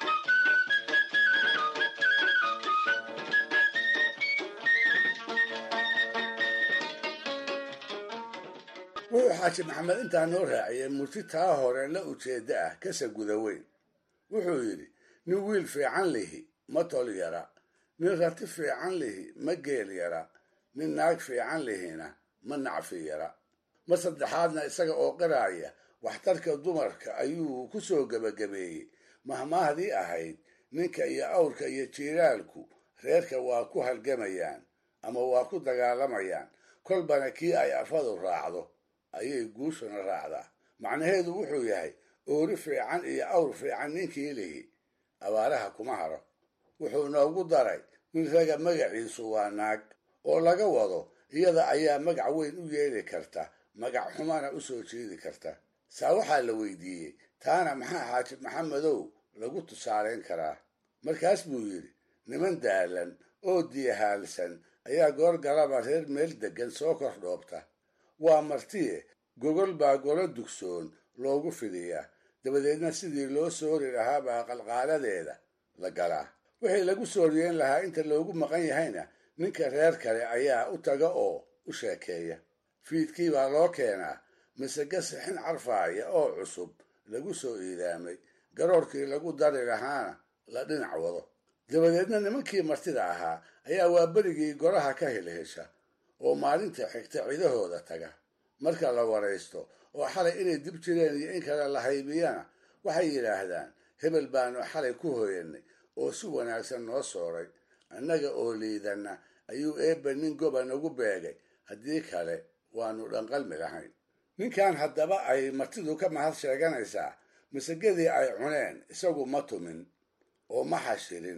wuxuu xaaji maxamed intaa noo raaciyey murti taa hore la ujeedda ah kasa guda weyn wuxuu yidhi nin wiil fiican lihi ma tol yara nin rati fiican lihi ma geel yara nin naag fiican lihina ma nacfi yara mar saddexaadna isaga oo qiraaya waxtarka dumarka ayuu ku soo gebagabeeyey mahmaahdii ahayd ninka iyo awrka iyo jiiraalku reerka waa ku halgamayaan ama waa ku dagaalamayaan kolbana kii ay afadu raacdo ayay guushuna raacdaa macnaheedu wuxuu yahay oori fiican iyo awr fiican ninkii lihi abaaraha kuma haro wuxuu noogu daray nin raga magaciisu waa naag oo laga wado iyada ayaa magac weyn u yeeli karta magac xumana u soo jeedi karta saa waxaa la weydiiyey taana maxaa xaaji maxamedow lagu tusaalayn karaa markaas buu yidhi niman daalan oo diyahaalsan ayaa goor galaba reer meel deggan soo kor dhoobta waa martiye gogol baa golo dugsoon loogu fidiyaa dabadeedna sidii loo soori lahaa baa qalqaaladeeda la galaa wixii lagu sooriyeen lahaa inta loogu maqan yahayna ninka reer kale ayaa u taga oo u sheekeeya fiidkii baa loo keenaa masage sixin carfaaya oo cusub lagu soo iidaamay garoorkii lagu dari lahaana la dhinac wado dabadeedna nimankii martida ahaa ayaa waa berigii golaha ka helhesha oo maalinta xigta cidahooda taga marka la waraysto oo xalay inay dib jireen iyo in kale la haybiyana waxay yidhaahdaan hebel baanu xalay ku hoyanay oo si wanaagsan noo sooray annaga oo liidanna ayuu eebba nin goba nagu beegay haddii kale waanu dhanqalmi lahayn ninkan haddaba ay martidu ka mahad sheeganaysaa masagadii ay cuneen isagu ma tumin oo ma xashirin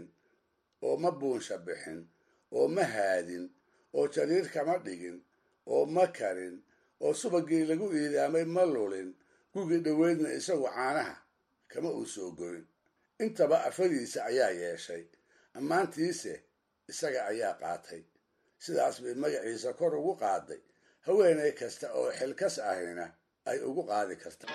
oo ma buunsha bixin oo ma haadin oo jariir kama dhigin oo ma karin oo subagii lagu iidaamay ma lulin gugii dhoweydna isagu caanaha kama uu soo goyn intaba afadiisa ayaa yeeshay ammaantiise isaga ayaa qaatay sidaas bay magaciisa kor ugu qaaday haweenay kasta oo xilkas ahina ay ugu qaadi karta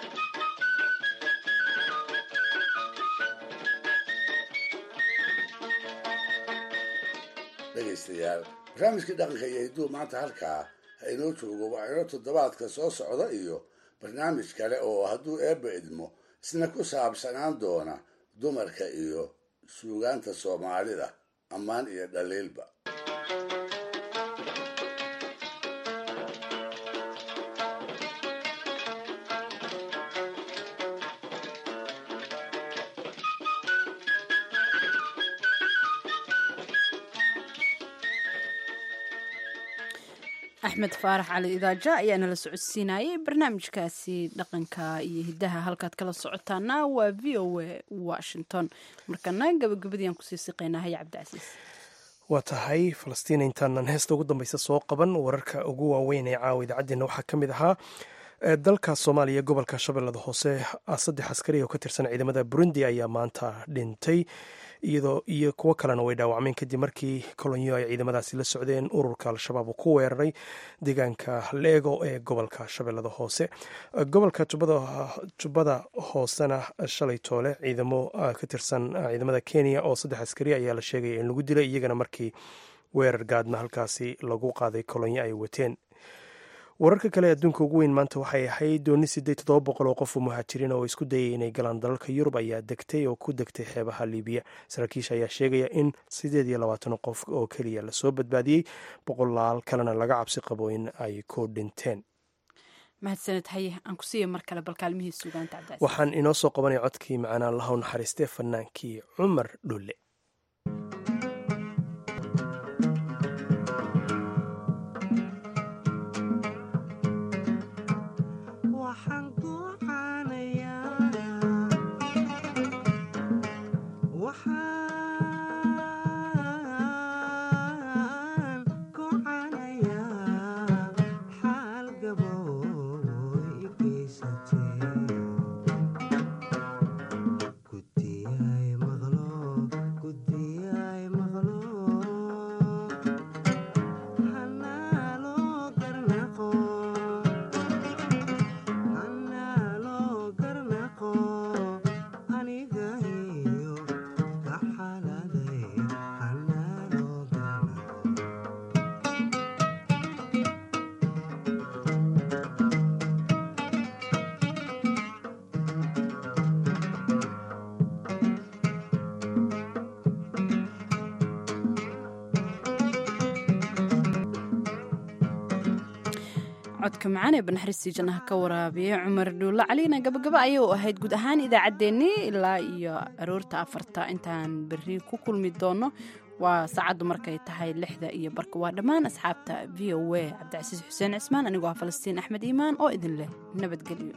dhegaystayaal barnaamijkii dhaqanka iyo hidduu maanta halkaa ha inoo joogo waa inoo toddobaadka soo socda iyo barnaamij kale oo hadduu eebba idmo isna ku saabsanaan doona dumarka iyo suugaanta soomaalida ammaan iyo dhaliilba axmed faarax cali idaaja ayaa nala socodsiinayay barnaamijkaasi dhaqanka iyo hiddaha halkaad kala socotaana waa v o a washington markana gabagabadii aan kusii siqaynaa haya cabdicasiis waa tahay falastiin intaanan heesta ugu dambeysa soo qaban wararka ugu waaweyn ee caawa idaacaddeenna waxaa ka mid ahaa dalka soomaaliya gobolka shabeellada hoose 3 askari oo ka tirsan ciidamada burundi ayaa maanta dhintay iyo kuwo kalena way dhaawacmeen kadib markii kolonyo ay ciidamadaasi la socdeen ururka al-shabaab uu ku weeraray deegaanka leego ee gobolka shabeellada hoose gobolka jubbada hoosena shalay toole ciidamo ka tirsan ciidamada kenya oo 3 askari ayaa la sheegaya in lagu dilay iyagana markii weerar gaadma halkaasi lagu qaaday kolonyo ay wateen wararka kale adduunka ugu weyn maanta waxay ahayd dooni 700 oo qof oo muhaajiriin oo isku dayay inay galaan dalalka yurub ayaa degtay oo ku degtay xeebaha liibiya saraakiisha ayaa sheegaya in 28 qof oo keliya lasoo badbaadiyey 100 kalena laga cabsi qabo in ay ku dhinteen mahadsaned haye aan ku siiya mar kale balkaalmihii suugaanta cabdicasiis waxaan inoo soo qabanaya codkii macnaan lahaw naxariistee fanaankii cumar dhulle codka macaan ee banaxariistii jannaha ka waraabiya cumar dhuulle calina gabagaba ayay u ahayd guud ahaan idaacaddeenii ilaa iyo aroorta 4 intaan berri ku kulmi doono waa saacaddu markay tahay 6 iyo barka waa dhammaan asxaabta v o a cabdicasiis xuseen cismaan anigoo ah falastiin axmed iimaan oo idin leh nabadgelyo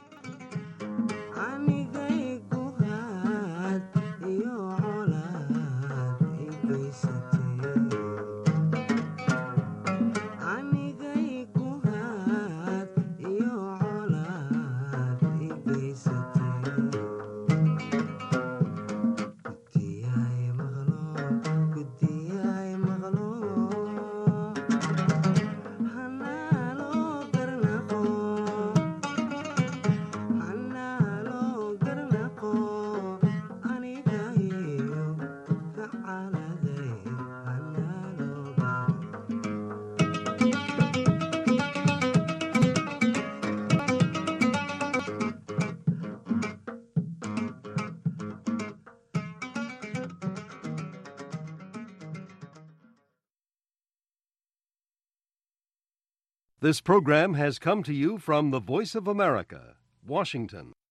This program has come to you from the Voice of America, Washington.